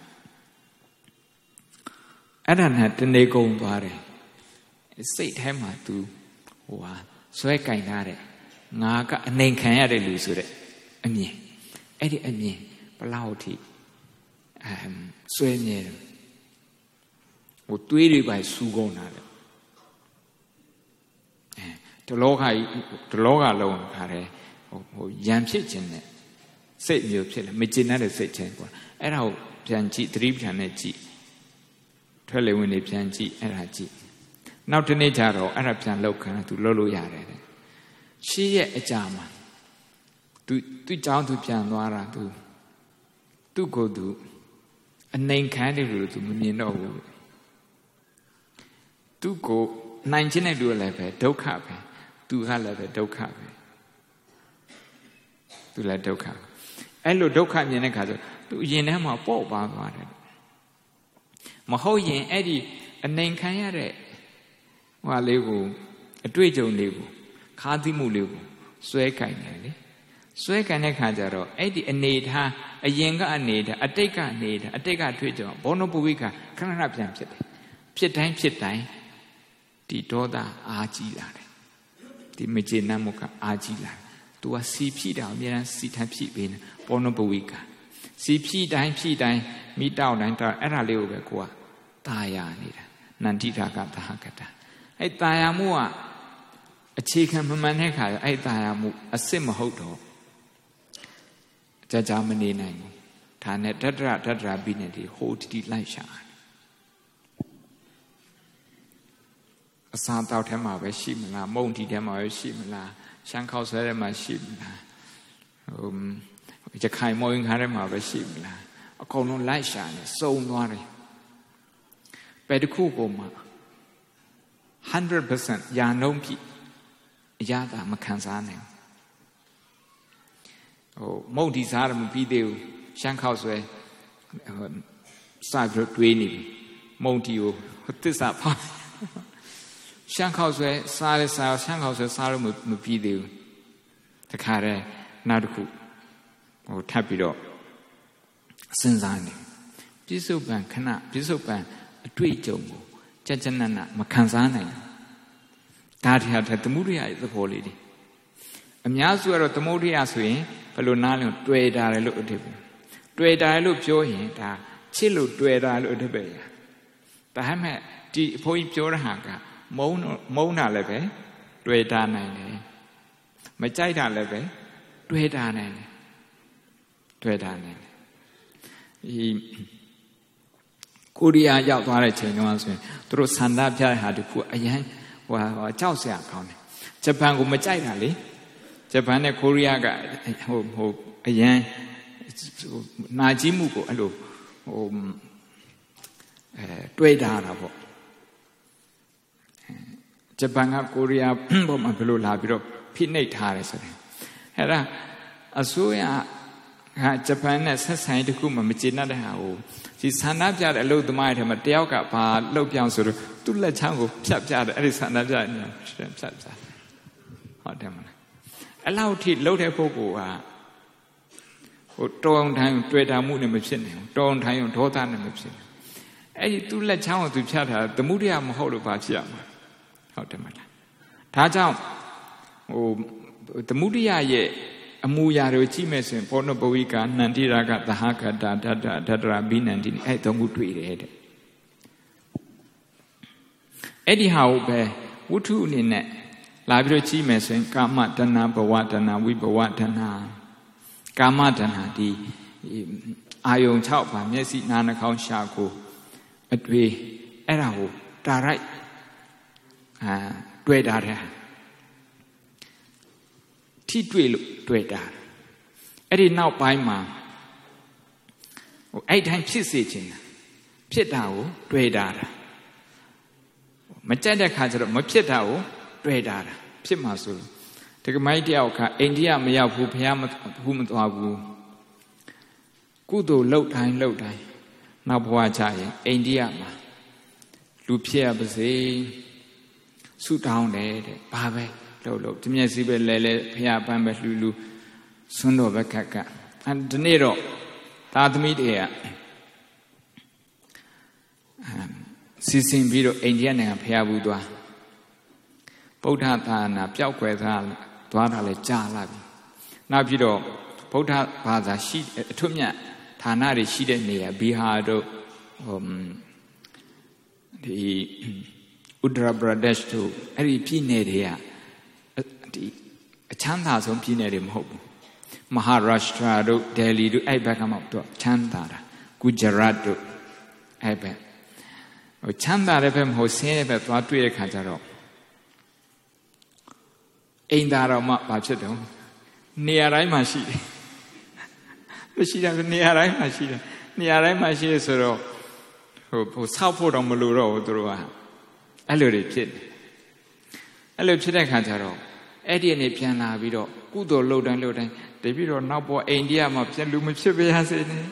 အဲ့ဒါနဲ့တနေကုန်သွားတယ်စိတ်ထဲမှာ तू ဟိုဟာဆွဲကင်ထားတဲ့ငါကအနေခံရတဲ့လူဆိုတဲ့အမြင်အဲ့ဒီအမြင်ဘလောက်ထိအမ်ဆွဲမြဲတယ်ဟိုတွေးတွေပဲစူးကုန်တာလေအဲတလောကကြီးတလောကလုံးခါတယ်ဟိုဟိုရံဖြစ်ခြင်းနဲ့စိတ်မျိုးဖြစ်လေမကျေနပ်တဲ့စိတ်ချင်းပေါ့အဲ့ဒါကိုပြန်ကြည့်သတိပဋ္ဌာန်နဲ့ကြည့်ထွက်လေဝင်နေပြန်ကြည့်အဲ့ဒါကြည့်နောက်တစ်နေ့ကျတော့အဲ့ဒါပြန်လောက်ခံသူလှုပ်လို့ရတယ်တဲ့ရှေ့ရဲ့အကြာမှာသူသူ့ကြောင်းသူပြန်သွားတာသူသူ့ကိုယ်သူအနေခံတယ်လို့သူမမြင်တော့ဘူးသူ့ကိုနိုင်ခြင်းတဲ့လူကလည်းပဲဒုက္ခပဲသူကလည်းပဲဒုက္ခပဲသူလည်းဒုက္ခအဲ့လိုဒုက္ခမြင်တဲ့ခါကျသူအရင်ထဲမှာပေါ့ပါသွားတယ်မဟုတ်ရင်အဲ့ဒီအနေခံရတဲ့ဟိုလေးကိုအတွေ့အကြုံလေးကိုခါးသီးမှုလေးကိုစွဲကင်တယ်လေစွဲကင်တဲ့ခါကျတော့အဲ့ဒီအနေထားအရင်ကအနေထားအတိတ်ကနေထားအတိတ်ကတွေ့ကြဘောနပဝိကခဏခဏပြန်ဖြစ်တယ်ဖြစ်တိုင်းဖြစ်တိုင်းဒီဒေါသအာကြီးလာတယ်ဒီမကျေနပ်မှုကအာကြီးလာတယ်သူကစီဖြည့်တာအများအားစီထပ်ဖြည့်ပေးနေဘောနပဝိကစီဖြီးတိုင်းဖြီးတိုင်းမိတောက်တိုင်းတောက်အဲ့ဒါလေးကိုပဲကိုကตาရနေတာနန္တိတာကသဟကတအဲ့ตาရမှုကအခြေခံမမှန်တဲ့ခါအဲ့ตาရမှုအစစ်မဟုတ်တော့ကြာကြာမနေနိုင်ဘူးဒါနဲ့တတရတတရပြီးနေဒီဟိုတီတီလိုက်ရှာအစာတောက်ထဲမှာပဲရှိမလားမုံတီထဲမှာပဲရှိမလားရှမ်းခေါက်ဆွဲထဲမှာရှိမလားဟိုကြခိုင်မောရင်ခါထဲမှာပဲရှိမလားအကုန်လုံးလိုက်ရှာနေစုံသွားတယ်ဘယ်တစ်ခုကိုမှ one hundred percent ရာနှုန်းပြည့်အရသာမခံစားနိုင်ဟိုမုံတီစားတယ်မပြီးသေးဘူးရှမ်းခေါက်ဆွဲစပြီးတွေးနေပြီမုံတီကိုသစ္စာဖားရှမ်းခေါက်ဆွဲစားလဲစားရှမ်းခေါက်ဆွဲစားလို့မပြီးသေးဘူးတခါတည်းနောက်တစ်ခုဟိုထပ်ပြီးတော့စဉ်းစားနေပြစ္ဆုတ်ပံခဏပြစ္ဆုတ်ပံအတွေ့အကြုံကိုကြကြနနမခံစားနိုင်ဒါတည်းဟာသမုဒိယရဲ့သဘောလေးတွေအများစုကတော့သမုဒိယဆိုရင်ဘယ်လိုနားလဲတွေ့တာလေလို့အဓိပ္ပာယ်တွေ့တာလို့ပြောရင်ဒါချစ်လို့တွေ့တာလို့အဓိပ္ပာယ်ရဒါဟမဲ့ဒီအဖိုးကြီးပြောတဲ့ဟာကမုန်းမုန်းတာလည်းပဲတွေ့တာနိုင်တယ်မကြိုက်တာလည်းပဲတွေ့တာနိုင်တယ်တွေ့တာနိုင်တယ်ဒီကိုရီးယားရောက်သွားတဲ့ချိန်တုန်းကဆိုရင်သူတို့ဆန္ဒပြတဲ့ဟာတခုအရန်ဟိုဟာကြောက်စရာကောင်းတယ်ဂျပန်ကိုမကြိုက်တာလေဂျပန်နဲ့ကိုရီးယားကဟိုဟိုအရန်နာကြီးမှုကိုအဲ့လိုဟိုအဲတွေးတာတာပေါ့ဂျပန်ကကိုရီးယားပေါ်မှာဘယ်လိုလာပြီးတော့ဖိနှိပ်ထားတယ်ဆိုတယ်အဲ့ဒါအစိုးရကဂျပန်နဲ့ဆက်ဆံရေးတခုမှမကျေနပ်တဲ့ဟာကိုဒီဆန္ဒပြတဲ့အလုပ်သမားတွေထဲမှာတယောက်ကဘာလှုပ်ပြောင်းဆိုတော့သူ့လက်ချောင်းကိုဖြတ်ပြတယ်အဲ့ဒီဆန္ဒပြနေဖြတ်ပြဟုတ်တယ်မလားအဲ့လောက်ထိလှုပ်တဲ့ပုဂ္ဂိုလ်ကဟိုတောင်းတိုင်းတွေ့တာမှုနဲ့မဖြစ်နိုင်ဘူးတောင်းတိုင်းဒေါသနဲ့မဖြစ်နိုင်အဲ့ဒီသူ့လက်ချောင်းကိုသူဖြတ်တာသမုဒိယမဟုတ်လို့ဘာဖြစ်ရမှာဟုတ်တယ်မလားဒါကြောင့်ဟိုသမုဒိယရဲ့အမူအရာတွေကြည့်မဲ့ဆိုရင်ဘောနပဝိကနန္တိရာကသဟကတာဓာတဓာတရာဘိနန္တိအဲ့သုံးခုတွေ့တယ်တဲ့အဲ့ဒီဟာကိုပဲဝတ္ထုအနေနဲ့လာပြီးတော့ကြည့်မယ်ဆိုရင်ကာမတဏ္ဍဘဝတဏ္ဍဝိဘဝတဏ္ဍကာမတဏ္ဍဒီအာယုံ၆ပါးမျက်စိနားနှာခေါင်းရှာကိုအတွေ့အဲ့ဒါကိုတာရိုက်အာတွေ့တာတဲ့ထိတွေ့လို့တွေ့တာအဲ့ဒီနောက်ပိုင်းမှာဟိုအဲ့တိုင်းဖြစ်စေခြင်းဖြစ်တာကိုတွေ့တာမကြက်တဲ့ခါကျတော့မဖြစ်တာကိုတွေ့တာဖြစ်မှာဆိုတက္ကမိုက်တယောက်ကအိန္ဒိယမရောက်ဘူးဘုရားမဘူးမသွားဘူးကုသိုလ်လှုပ်တိုင်းလှုပ်တိုင်းနောက်ဘဝကြရင်အိန္ဒိယမှာလူဖြစ်ရပါစေဆုတောင်းတယ်တဲ့ဘာပဲလှုပ်လှုပ်ဒီမျက်စိပဲလဲလဲဘုရားပန်းပဲလှူလှူဆွန်းတော်ပဲခက်ခက်အဲဒီနေ့တော့သာသမီတွေကစီစဉ်ပြီးတော့အိန္ဒိယနိုင်ငံဘုရားဘူးသွားဗုဒ္ဓသာနာပျောက်ကွယ်သွားသွားတာလဲကြာလာပြီနောက်ပြီးတော့ဗုဒ္ဓဘာသာရှိအထွတ်မြတ်ဌာနတွေရှိတဲ့နေရာဘီဟာတို့ဟိုဒီဥဒ္ဒရာပရဒက်တို့အဲ့ဒီပြည်နယ်တွေကဒီအချမ်းသာဆုံးပြည်နယ်တွေမဟုတ်ဘူးမဟာရာရှ်ထရာတို့ဒယ်လီတို့အဲ့ဘက်ကမှတော့ချမ်းသာတာဂူဂျရတ်တို့အဲ့ဘက်ဟိုချမ်းသာတဲ့ဘက်မဟုတ်ဆင်းရဲဘက်သွားတွေ့တဲ့ခါကျတော့အိမ်သာတော်မှဘာဖြစ်တော့နေရာတိုင်းမှာရှိတယ်မရှိတာနေရာတိုင်းမှာရှိတယ်နေရာတိုင်းမှာရှိတယ်ဆိုတော့ဟိုဟိုဆောက်ဖို့တော့မလိုတော့ဘူးသူတို့ကအဲ့လိုတွေဖြစ်တယ်အဲ့လိုဖြစ်တဲ့ခါကျတော့အဲ့ဒီအနေပြန်လာပြီးတော့ကုသိုလ်လုပ်တိုင်းလုပ်တိုင်းတပြီးတော့နောက်ပေါ်အိန္ဒိယမှာပြန်လူမဖြစ်ပါရစေနဲ့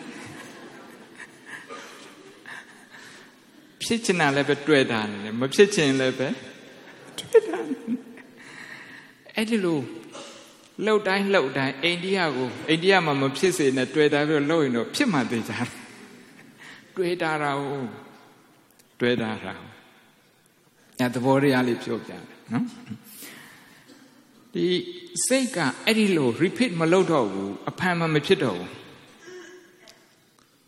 ဖြစ်ချင်တာလည်းပဲတွေ့တာနဲ့မဖြစ်ချင်လည်းပဲတွေ့တာအဲ့ဒီလိုလှုပ်တိုင်းလှုပ်တိုင်းအိန္ဒိယကိုအိန္ဒိယမှာမဖြစ်စေနဲ့တွေ့တာပြီးတော့လှုပ်ရင်တော့ဖြစ်မှသိကြတယ်တွေ့တာတော့တွေ့တာတော့အဲ့သဘောတရားလေးပြောပြတယ်နော်ဒီစိတ်ကအဲ့ဒီလို repeat မလုပ်တော့ဘူးအဖန်မဖြစ်တော့ဘူး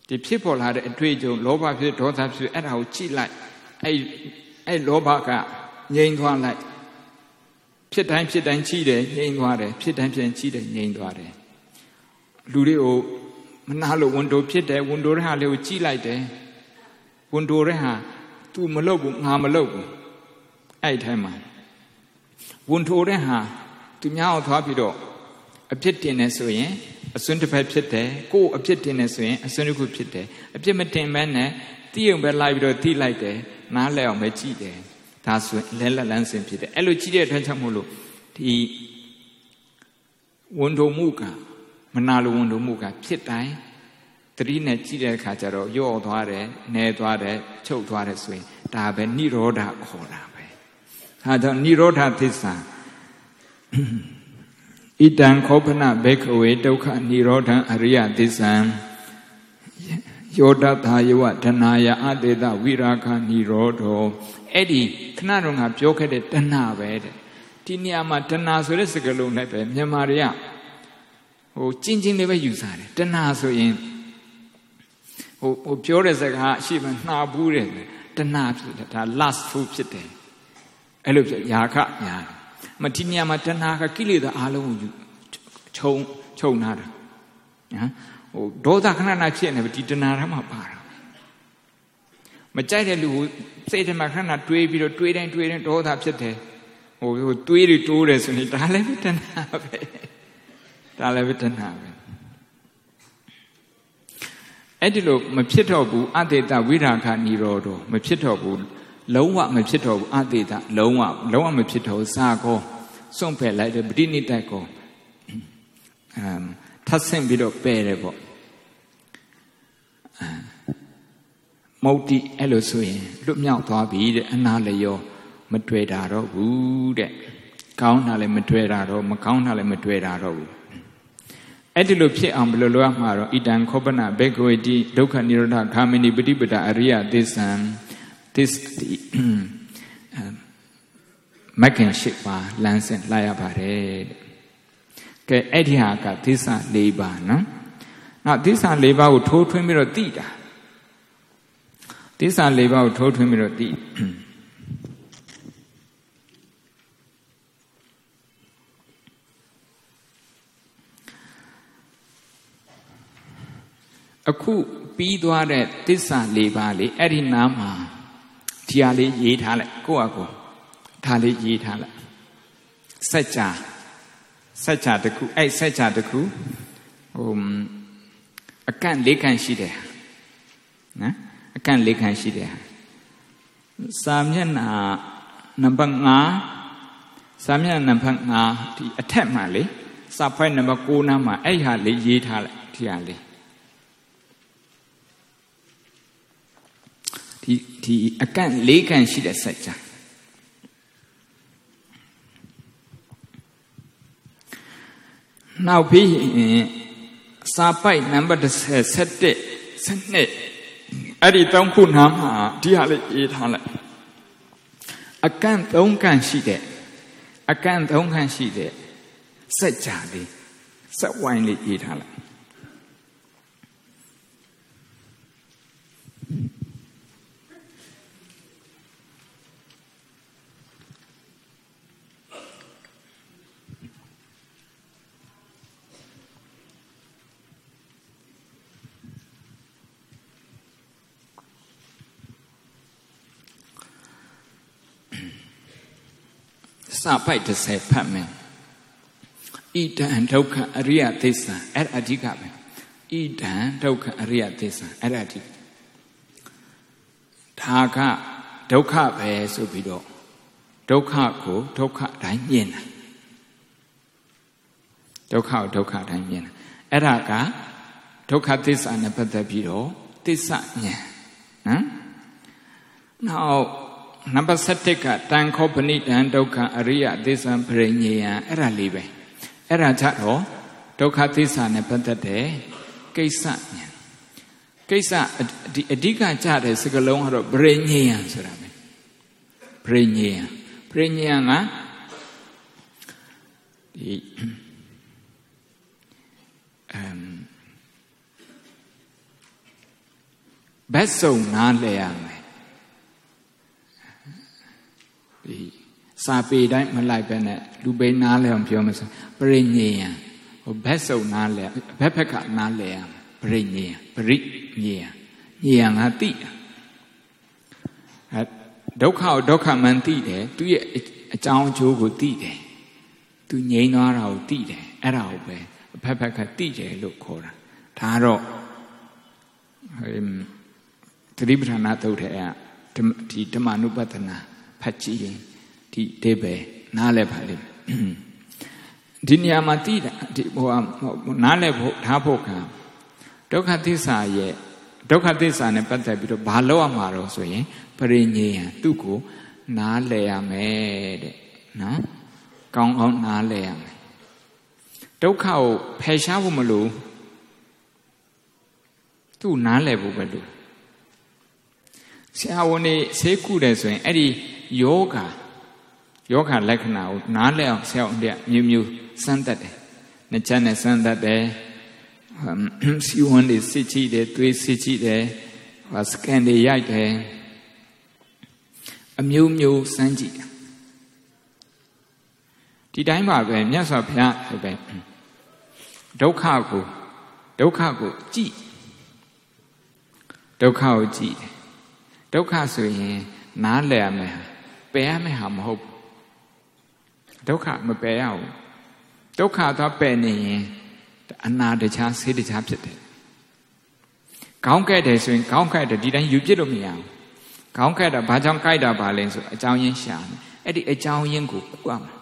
ဒီဖြစ်ပေါ်လာတဲ့အတွေ့အကြုံလောဘဖြစ်ဒေါသဖြစ်အဲ့ဒါကိုကြည့်လိုက်အဲ့အဲ့လောဘကငြိမ်သွားလိုက်ဖြစ်တိုင်းဖြစ်တိုင်းကြီးတယ်ငြိမ်သွားတယ်ဖြစ်တိုင်းဖြစ်ကြီးတယ်ငြိမ်သွားတယ်လူတွေကိုမနာလို့ဝန်တိုဖြစ်တယ်ဝန်တိုတဲ့ဟာလေးကိုကြည့်လိုက်တယ်ဝန်တိုတဲ့ဟာ तू မလုပ်ဘူးငါမလုပ်ဘူးအဲ့ထိုင်မှာဝန်တိုတဲ့ဟာသူများအောင်သွားပြီးတော့အဖြစ်တင်နေဆိုရင်အစွန်းတစ်ဖက်ဖြစ်တယ်ကိုယ်အဖြစ်တင်နေဆိုရင်အစွန်းတစ်ခုဖြစ်တယ်အဖြစ်မတင်မဲနဲ့တိရုံပဲလိုက်ပြီးတော့တိလိုက်တယ်နားလဲအောင်ပဲကြည့်တယ်ဒါဆိုလဲလက်လန်းစင်ဖြစ်တယ်အဲ့လိုကြည့်တဲ့အတွက်ကြောင့်မို့လို့ဒီဝန်တိုမှုကမနာလိုဝန်တိုမှုကဖြစ်တိုင်းတတိနဲ့ကြည့်တဲ့အခါကျတော့ယော့သွားတယ်နဲသွားတယ်ချုပ်သွားတယ်ဆိုရင်ဒါပဲនិရောဓခေါ်တာပဲဒါကြောင့်និရောဓသစ္စာဣတံခောပနဘေခဝေဒုက္ခនិရောဓံအရိယသစ္စာယောတသာယဝဒနာယအတေတဝိရာဂនិရောဓောအဲ့ဒီခဏတော့ငါပြောခဲ့တဲ့တဏှာပဲတဲ့ဒီနေရာမှာတဏှာဆိုတဲ့စကားလုံးနဲ့ပဲမြန်မာတွေကဟိုကျင်းချင်းလေးပဲယူစားတယ်တဏှာဆိုရင်ဟိုဟိုပြောတဲ့စကားအရှိမနှာဘူးတယ်တဏှာဖြစ်တယ်ဒါ lustful ဖြစ်တယ်အဲ့လိုဖြစ်ယာခညာမဒီနေရာမှာတဏှာကကိလေသာအလုံးကိုခြုံခြုံနာတာနော်ဟိုဒေါသခဏခဏဖြစ်နေပြီဒီတဏှာထဲမှာပါတာမကြိုက်တဲ့လူကိုစိတ်ထဲမှာခဏခဏတွေးပြီးတော့တွေးတိုင်းတွေးတိုင်းဒေါသဖြစ်တယ်ဟိုဟိုတွေးတွေတိုးတယ်ဆိုရင်ဒါလည်းပဲတဏှာပဲဒါလည်းပဲတဏှာပဲအဲ့ဒီလိုမဖြစ်တော့ဘူးအတေတဝိရာဂនិရောဓောမဖြစ်တော့ဘူးလုံးဝမဖြစ်တော့ဘူးအတေတလုံးဝလုံးဝမဖြစ်တော့စာကောစွန့်ဖယ်လိုက်တယ်ပဋိနိဒတ်ကောအမ်ထပ်ဆင့်ပြီးတော့ပယ်တယ်ပေါ့မုတ်တိအဲ့လိုဆိုရင်လွတ်မြောက်သွားပြီတဲ့အနာလျောမတွေ့တာတော့ဘူးတဲ့ကောင်းတာလည်းမတွေ့တာတော့မကောင်းတာလည်းမတွေ့တာတော့ဘူးအဲ့ဒီလိုဖြစ်အောင်ဘယ်လိုလုပ်ရမှာတော့ဣတံခောပနဘေကဝေတိဒုက္ခនិရောဓဂာမိနိပฏิပဒအရိယသစ္ဆံသစ္တိမဂ္ဂင်ရှိပါလမ်းစဉ်လိုက်ရပါတယ်ကဲအဲ့ဒီဟာကသစ္စာ၄ပါးနော်နောက်သစ္စာ၄ပါးကိုထိုးထွင်းပြီးတော့သိတာသစ္စာ၄ပါးကိုထိုးထွင်းပြီးတော့သိအခုပြီးသွားတဲ့သစ္စာ၄ပါးလေအဲ့ဒီနားမှာဒီဟာလေးရေးထားလိုက်ကိုယ့်အကူဒါလေးရေးထားလိုက်စัจ जा စัจ जा တခုအဲ့စัจ जा တခုဟိုအကန့်၄ကန့်ရှိတယ်နော်အကန့်၄ကန့်ရှိတယ်စာမျက်နှာနံပါတ်၅စာမျက်နှာနံပါတ်၅ဒီအထက်မှာလေစာဖိုက်နံပါတ်၉နားမှာအဲ့ဟာလေးရေးထားလိုက်ဒီဟာလေးဒီဒီအကန့်၄ကန့်ရှိတဲ့စัจ जाနောက်ပြီးစာပိုက်နံပါတ်၁၀ ၁၁ ၁၂အဲ့ဒီသုံးခုနားမှာဒီဟာလေးရေးထားလိုက်အကန့်၃ကန့်ရှိတဲ့အကန့်၃ကန့်ရှိတဲ့စัจ जा လေးစက်ဝိုင်းလေးရေးထားလိုက်စာပိုက်၁၀ဖတ်မယ်ဣဒံဒုက္ခအရိယသစ္စာအဲ့ဒါအဓိကပဲဣဒံဒုက္ခအရိယသစ္စာအဲ့ဒါအဓိကဒါကဒုက္ခပဲဆိုပြီးတော့ဒုက္ခကိုဒုက္ခတိုင်းမြင်တာဒုက္ခကိုဒုက္ခတိုင်းမြင်တာအဲ့ဒါကဒုက္ခသစ္စာနဲ့ပတ်သက်ပြီးတော့သစ္စာဉာဏ်နော်နောက်နံပါတ်၁၁ကတန်ခောပဏိတံဒုက္ခအရိယသစ္စာပရိညေယံအဲ့ဒါလေးပဲအဲ့ဒါကြတော့ဒုက္ခသစ္စာနဲ့ပတ်သက်တဲ့ကိစ္စဉာဏ်ကိစ္စဒီအဓိကကြတဲ့စကားလုံးကတော့ပရိညေယံဆိုတာပဲပရိညေယံပရိညေယံကဒီအမ်ဘက်စုံနားလဲရမယ်ဒီစာပေတိုင်းမလိုက်ပဲနဲ့လူပိနားလဲအောင်ပြောမယ်ဆိုပရိညေယံဟိုဘက်စုံနားလဲဘက်ဖက်ကနားလဲရမယ်ပရိညေယံပရိညေယံညေယံကတိတာအဲဒုက္ခကိုဒုက္ခမှန်သိတယ်သူရဲ့အကြောင်းအကျိုးကိုသိတယ်သူငြိမ်းသွားတာကိုသိတယ်အဲ့ဒါကိုပဲဖက်ဖက်ကသိတယ်လို့ခေါ်တာဒါတော့သတိပဋ္ဌာန်သုတ်ထဲကဒီဓမ္မနုပဒနာဖတ်ကြည့်ရင်ဒီအဓိပ္ပာယ်နားလည်ပါလိမ့်ဒီနေရာမှာသိတာဒီဟိုနားလည်ဖို့ထားဖို့ကဒုက္ခသစ္စာရဲ့ဒုက္ခသစ္စာနဲ့ပတ်သက်ပြီးတော့ဘာလို့ရမှာတော့ဆိုရင်ပရိညေယံသူ့ကိုနားလည်ရမယ်တဲ့နော်ကောင်းကောင်းနားလည်ရမယ်ဒုက္ခကိုဖယ်ရှားဖို့မလို့သူ့နားလည်ဖို့ပဲလို့ဆရာဝန်တွေဆေးကုတယ်ဆိုရင်အဲ့ဒီယောဂယောဂလက္ခဏာကိုနားလည်အောင်ဆရာဝန်တွေကမျိုးမျိုးစမ်းသပ်တယ်နှစ်ချက်နဲ့စမ်းသပ်တယ်စီဝန်တွေစစ်ကြည့်တယ်သွေးစစ်ကြည့်တယ်ဟိုစကန်တွေရိုက်တယ်အမျိုးမျိုးစမ်းကြည့်တယ်ဒီတိုင်းပါပဲမြတ်စွာဘုရားပဲဒုက္ခကိုဒုက္ခကိုကြည့်ဒုက္ခကိုကြည့်တယ်ဒုက္ခဆိုရင်နားလည်ရမယ်ပယ်ရမယ်ဟာမဟုတ်ဒုက္ခမပယ်ရဘူးဒုက္ခတော့ပယ်နေရင်အနာတခြားဆေးတခြားဖြစ်တယ်ခေါင်းကဲ့တယ်ဆိုရင်ခေါင်းကဲ့တယ်ဒီတိုင်းယူပြစ်လို့မရဘူးခေါင်းကဲ့တာဘာကြောင့်ကြိုက်တာပါလဲဆိုအကြောင်းရင်းရှာတယ်အဲ့ဒီအကြောင်းရင်းကိုကုရမှာ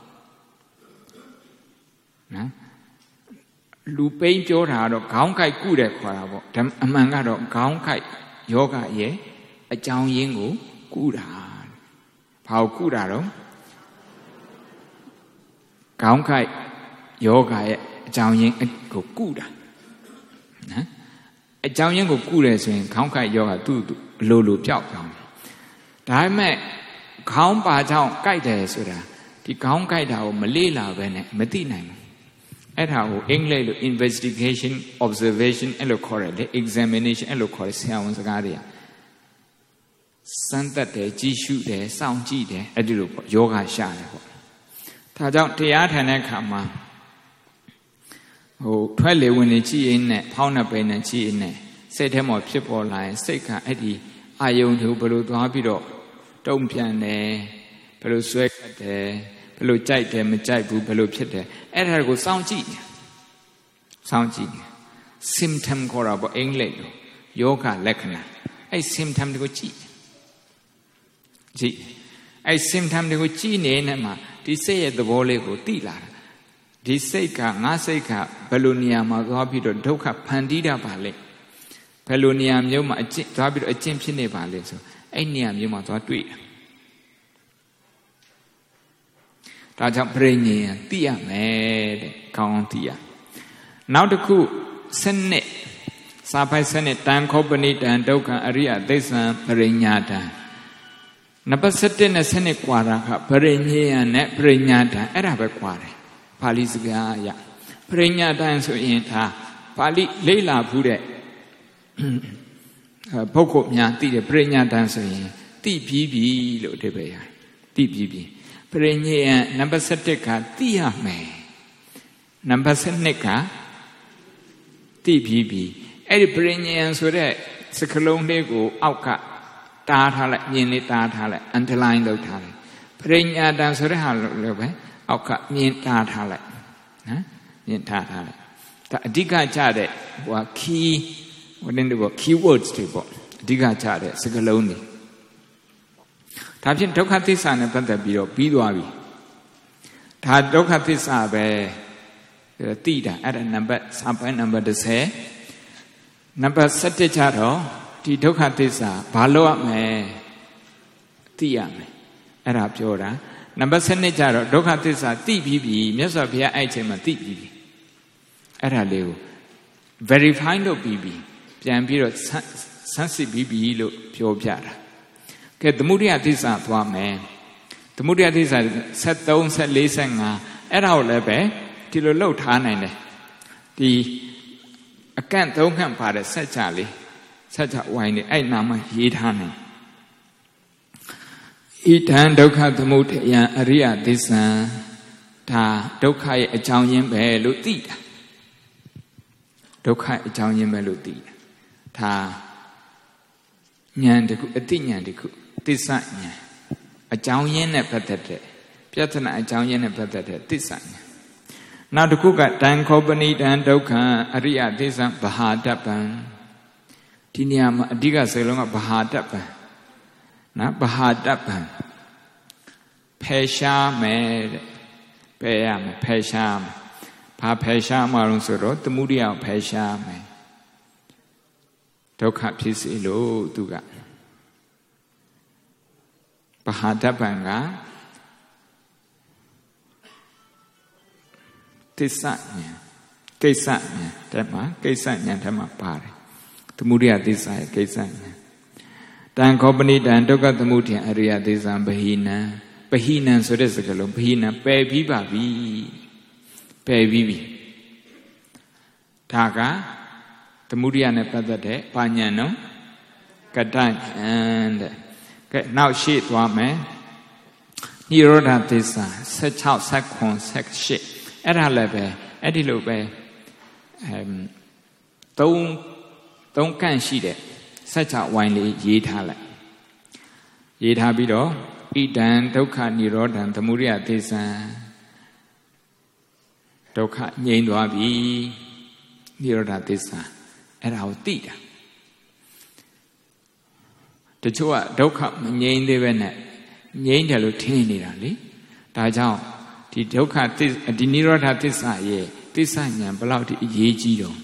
နော်လူပိန်းပြောတာတော့ခေါင်းကြိုက်ကုတယ်ခေါ်တာပေါ့အမှန်ကတော့ခေါင်းကြိုက်ယောဂရဲ့အကြောင်းရင်းကိုကုတာဘာကိုကုတာတော့ခေါင်းကြိုက်ယောဂရဲ့အကြောင်းရင်းကိုကုတာနော်အကြောင်းရင်းကိုကုတယ်ဆိုရင်ခေါင်းကြိုက်ယောဂသူ့လိုလိုပျောက်သွားတယ်ဒါပေမဲ့ခေါင်းပါကြောင့်ကြိုက်တယ်ဆိုတာဒီခေါင်းကြိုက်တာကိုမလေ့လာပဲနဲ့မသိနိုင်ဘူးအဲ့ဒါကိုအင်္ဂလိပ်လို investigation observation အဲ့လိုခေါ်တယ်လေ examination အဲ့လိုခေါ်တယ်ဆရာဝန်စကားတွေကစမ်းသပ်တယ်ကြည့်ရှုတယ်စောင့်ကြည့်တယ်အဲ့ဒီလိုပေါ့ယောဂရှာတယ်ပေါ့ဒါကြောင့်တရားထိုင်တဲ့အခါမှာဟိုထွက်လေဝင်လေကြည့်ရင်နဲ့ဖောင်းနှပိန်နဲ့ကြည့်ရင်နဲ့စိတ်ထဲမှာဖြစ်ပေါ်လာရင်စိတ်ကအဲ့ဒီအာယုန်တွေကိုဘယ်လိုသွားပြီးတော့တုံ့ပြန်တယ်ဘယ်လိုဆွဲကတ်တယ်ဘယ်လိုကြိုက်တယ်မကြိုက်ဘူးဘယ်လိုဖြစ်တယ်အဲ့ဒါကိုစောင့်ကြည့်စောင့်ကြည့် symptom ခေါ်တာပေါ့အင်္ဂလိပ်လိုယောဂလက္ခဏာအဲ့ symptom တွေကိုကြည့်ကြည့်အဲ့ symptom တွေကိုကြည့်နေမှာဒီစိတ်ရဲ့သဘောလေးကိုသိလာတာဒီစိတ်ကငါစိတ်ကဘယ်လိုနေရာမှာသွားပြီးတော့ဒုက္ခဖန်တီးတာပါလဲဘယ်လိုနေရာမျိုးမှာအကျင့်သွားပြီးတော့အကျင့်ဖြစ်နေပါလဲဆိုအဲ့နေရာမျိုးမှာသွားတွေ့တာဒါကြောင့်ပြိဉ္ဉေသိရမယ်တဲ့ကောင်းအောင်သိရနောက်တစ်ခုစနစ်စာပိုက်စနစ်တန်ခောပဏိတံဒုက္ခအရိယသိစ္ဆံပရိညာတံနံပါတ်၁၁နဲ့စနစ်ကွာတာကပရိဉ္ဉေနဲ့ပရိညာတံအဲ့ဒါပဲကွာတယ်ပါဠိစကားအရပရိညာတံဆိုရင်ဒါပါဠိလေ့လာဘူးတဲ့ပုဂ္ဂိုလ်များသိတယ်ပရိညာတံဆိုရင်သိပြီးပြီလို့အဓိပ္ပာယ်ရတယ်သိပြီးပြီပရိညေယနံပါတ်၁၁ကသိရမယ်နံပါတ်၁၂ကသိပြီးပြီအဲ့ဒီပရိညေယဆိုတဲ့စကလုံးလေးကိုအောက်ကတားထားလိုက်မြင်လေးတားထားလိုက် underline လုပ်ထားလိုက်ပရိညာတံဆိုတဲ့ဟာလို့ပဲအောက်ကမြင်တားထားလိုက်နော်မြင်ထားထားလိုက်ဒါအဓိကကြတဲ့ဟို key ဟိုတဲ့ပေါ့ keywords တွေပေါ့အဓိကကြတဲ့စကလုံးတွေဒါဖြင့်ဒုက္ခသစ္စာနဲ့ပတ်သက်ပြီးတော့ပြီးသွားပြီဒါဒုက္ခသစ္စာပဲသိတာအဲ့ဒါနံပါတ်စာပိုင်းနံပါတ်၁၀နံပါတ်၁၁ကျတော့ဒီဒုက္ခသစ္စာဘာလို့ရမလဲသိရမယ်အဲ့ဒါပြောတာနံပါတ်၁၂ကျတော့ဒုက္ခသစ္စာသိပြီးပြီမြတ်စွာဘုရားအဲ့ချိန်မှာသိပြီးပြီအဲ့ဒါလေးကို verify လုပ်ပြီးပြီပြန်ပြီးတော့ဆန်းစစ်ပြီးပြီလို့ပြောပြတာကဲသမုဒိယသစ္စာသွားမယ်သမုဒိယသစ္စာ၁၃ ၁၄ ၁၅အဲ့ဒါကိုလည်းပဲဒီလိုလှုပ်ထားနိုင်တယ်ဒီအကန့်သုံးခန့်ပါတဲ့ဆက်ကြလေး Sacha wine ai nama yidhane Idan dukha thamudaya ariya disa ta dukha ye achaung yin be lo ti ta dukha achaung yin be lo ti ta nyan taku ati nyan taku tissa nyan achaung yin ne pathat de pyathana achaung yin ne pathat de tissa nyan now taku ka tan khopani tan dukha ariya disa bahadappan di ni ama adhika sakalong ka bahadappan na bahadappan phai sha me de phai ya me phai sha me ba phai sha ma long so ro thamudaya phai sha me dukha phit si lo tu ka bahadappan ka tissa nyan kaissa nyan te ma kaissa nyan te ma pare thamudaya tissa ye kaissa nyan tan khopani tan dukha thamudaya ariya tissa bahina bahina so de sakalong bahina pe pi ba bi pe bi bi da ka thamudaya ne pathat de pa nyan no kata nyan de ke naw shi twa me nirodha tissa sixteen seven sixteenအဲ့ဒါလည်းပဲအဲ့ဒီလိုပဲအမ်သုံးသုံးကန့်ရှိတဲ့စัจ java ဝိုင်းလေးရေးထားလိုက်ရေးထားပြီးတော့ဣဒံဒုက္ခនិရောဓံသမုဒယသေစံဒုက္ခငြိမ်းသွားပြီនិရောဓသေစံအဲ့ဒါကိုသိတာတချို့ကဒုက္ခမငြိမ်းသေးပဲနဲ့ငြိမ်းတယ်လို့ထင်နေတာလေဒါကြောင့်ဒီဒုက္ခသစ္ဒီនិရောဓသစ္စာရဲ့သစ္စာဉာဏ်ဘယ်လောက်ထိအရေးကြီးတော့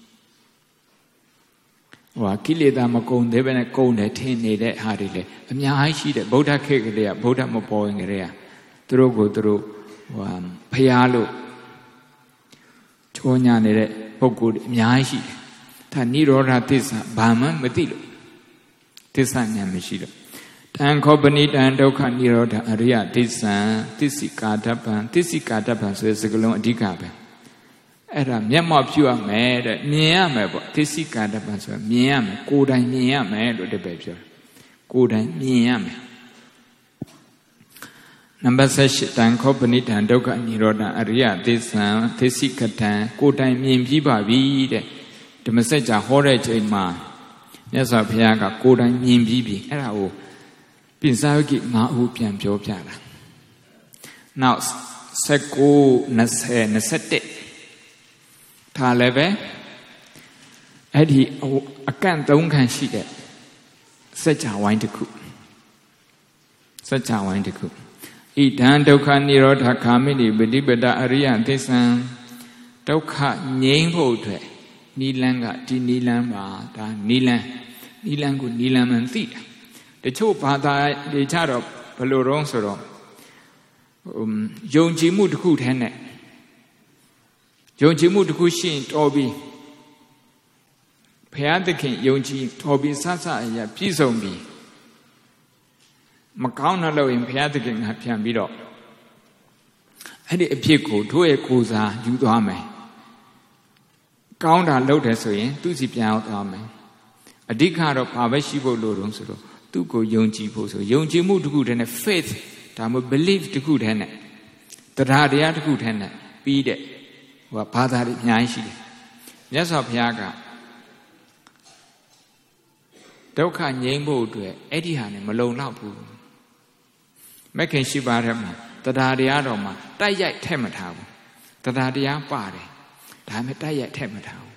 ဟိုကိလေသာမကုန်သေးပဲနဲ့ကုန်တယ်ထင်နေတဲ့ဟာတွေလေအများကြီးရှိတယ်ဗုဒ္ဓခေတ်ကလေးကဗုဒ္ဓမပေါ်ရင်ကလေးကသူတို့ကိုသူတို့ဟိုဖျားလို့ချောညာနေတဲ့ပုဂ္ဂိုလ်တွေအများကြီးရှိတယ်ဒါនិရောဓသစ္စာဘာမှမသိလို့သစ္စာဉာဏ်မရှိတော့တံခောပဏိတံဒုက္ခនិရောဓအရိယသစ္စာသစ္စိကာတပံသစ္စိကာတပံဆိုတဲ့စကားလုံးအဓိကပဲအဲ့ဒါမျက်မှောက်ပြုရမယ်တဲ့မြင်ရမယ်ပေါ့သစ္စိကာတပံဆိုတာမြင်ရမယ်ကိုယ်တိုင်မြင်ရမယ်လို့တပည့်ပြောကိုယ်တိုင်မြင်ရမယ်နံပါတ်sevenတံခောပဏိတံဒုက္ခនិရောဓအရိယသစ္စာသစ္စိကတံကိုယ်တိုင်မြင်ပြီးပါပြီတဲ့ဓမ္မစကြာဟောတဲ့ချိန်မှာမြတ်စွာဘုရားကကိုယ်တိုင်မြင်ပြီးပြီအဲ့ဒါကိုပိစာဝကိငါးဦးပြန်ပြောပြတာနောက်nineteen twenty twenty-oneဒါလည်းပဲအဲ့ဒီအကန့်သုံးခံရှိတဲ့စัจ java ဝိုင်းတစ်ခုစัจ java ဝိုင်းတစ်ခုဣဒံဒုက္ခនិရောဓခာမိနိပฏิပဒအရိယသစ္ဆံဒုက္ခငြိမ်းဖို့အတွက်နိလန်းကဒီနိလန်းပါဒါနိလန်းနိလန်းကိုနိလန်းမှန်သိတာတချို့ဘာသာတွေကြတော့ဘယ်လိုတော့ဆိုတော့ယုံကြည်မှုတစ်ခုတည်းနဲ့ယုံကြည်မှုတစ်ခုရှိရင်တော်ပြီဘုရားသခင်ယုံကြည်တော်ပြီဆဆအရာပြည့်စုံပြီမကောင်းတော့လို့ရင်ဘုရားသခင်ကပြန်ပြီးတော့အဲ့ဒီအဖြစ်ကိုတို့ရဲ့ကိုယ်စားယူသွားမယ်ကောင်းတာလုပ်တယ်ဆိုရင်သူစီပြန်အောင်သွားမယ်အဓိကတော့ဘာပဲရှိဖို့လို့တော့ဆိုတော့သူ့ကိုယုံကြည်ဖို့ဆိုယုံကြည်မှုတစ်ခုတည်းနဲ့ faith ဒါမှ belief တစ်ခုတည်းနဲ့တရားတရားတစ်ခုတည်းနဲ့ပြီးတဲ့ဟိုဘာသာတွေအများကြီးရှိတယ်မြတ်စွာဘုရားကဒုက္ခငြိမ်းဖို့အတွက်အဲ့ဒီဟာနဲ့မလုံလောက်ဘူးမက္ခင်ရှိပါတဲ့မှာတရားတရားတော်မှာတိုက်ရိုက်ထက်မထားဘူးတရားတရားပါတယ်ဒါပေမဲ့တိုက်ရိုက်ထက်မထားဘူး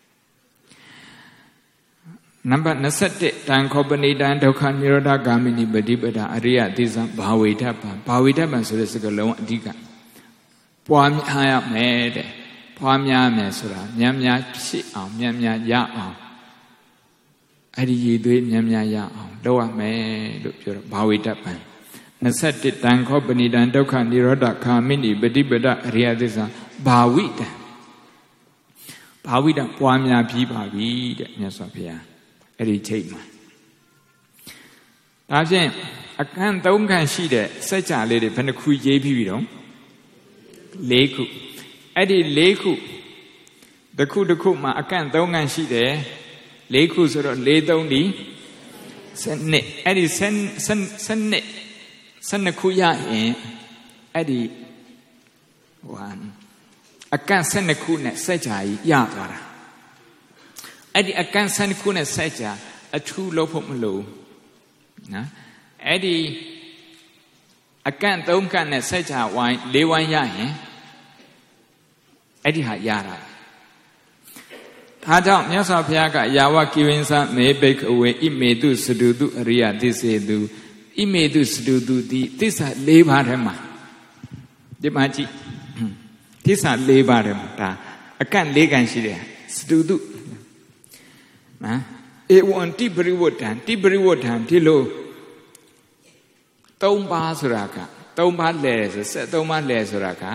နံပါတ်twenty-oneတံခောပဏိတံဒုက္ခនិရောဓဂာမိနိပฏิပဒါအရိယသစ္စာဘာဝေထပံဘာဝေထပံဆိုတဲ့စကားလုံးအဓိကပွားများရမယ်တဲ့ပွားများမယ်ဆိုတာများများဖြစ်အောင်များများရအောင်အဲ့ဒီရည်သွေးများများရအောင်လုပ်ရမယ်လို့ပြောတော့ဘာဝေထပံtwenty-oneတံခောပဏိတံဒုက္ခនិရောဓဂာမိနိပฏิပဒါအရိယသစ္စာဘာဝိတံဘာဝိတံပွားများပြီးပါပြီတဲ့မြတ်စွာဘုရားအဲ့ဒီချိန်မှာဒါဖြင့်အခန်းသုံးခန်းရှိတဲ့စัจ java လေးတွေဘယ်နှခုရေးပြီးပြီတော့၄ခုအဲ့ဒီ၄ခုတစ်ခုတစ်ခုမှာအကန့်သုံးခန်းရှိတယ်လေးခုဆိုတော့လေးသုံးဒီစနစ်အဲ့ဒီစစစနစ်စနစ်ခုရရင်အဲ့ဒီဟိုအကန့်စနစ်ခုနဲ့စက်ကြာကြီးရသွားတာအဲ့ဒီအကန့်စနစ်ခုနဲ့စက်ကြာအထူးလုပ်ဖို့မလိုနော်အဲ့ဒီအကန့်သုံးကန့်နဲ့စက်ကြာဝိုင်းလေးဝိုင်းရရင်အဲ့ဒီဟာရတာဒါကြောင့်မြတ်စွာဘုရားကယာဝကိဝိသမေဘိက္ခဝေဣမေတုစတုတုအရိယသစ္စေတုဣမေတုစတုတုဒီသစ္စာ၄ပါးထဲမှာဒီမှာကြည့်သစ္စာ၄ပါးထဲမှာဒါအကန့်၄ကန့်ရှိတယ်စတုတုနော်ဧဝံတိပရိဝတ္တံတိပရိဝတ္တံဒီလို၃ပါးဆိုတာက၃ပါးလဲဆိုဆက်၃ပါးလဲဆိုတာက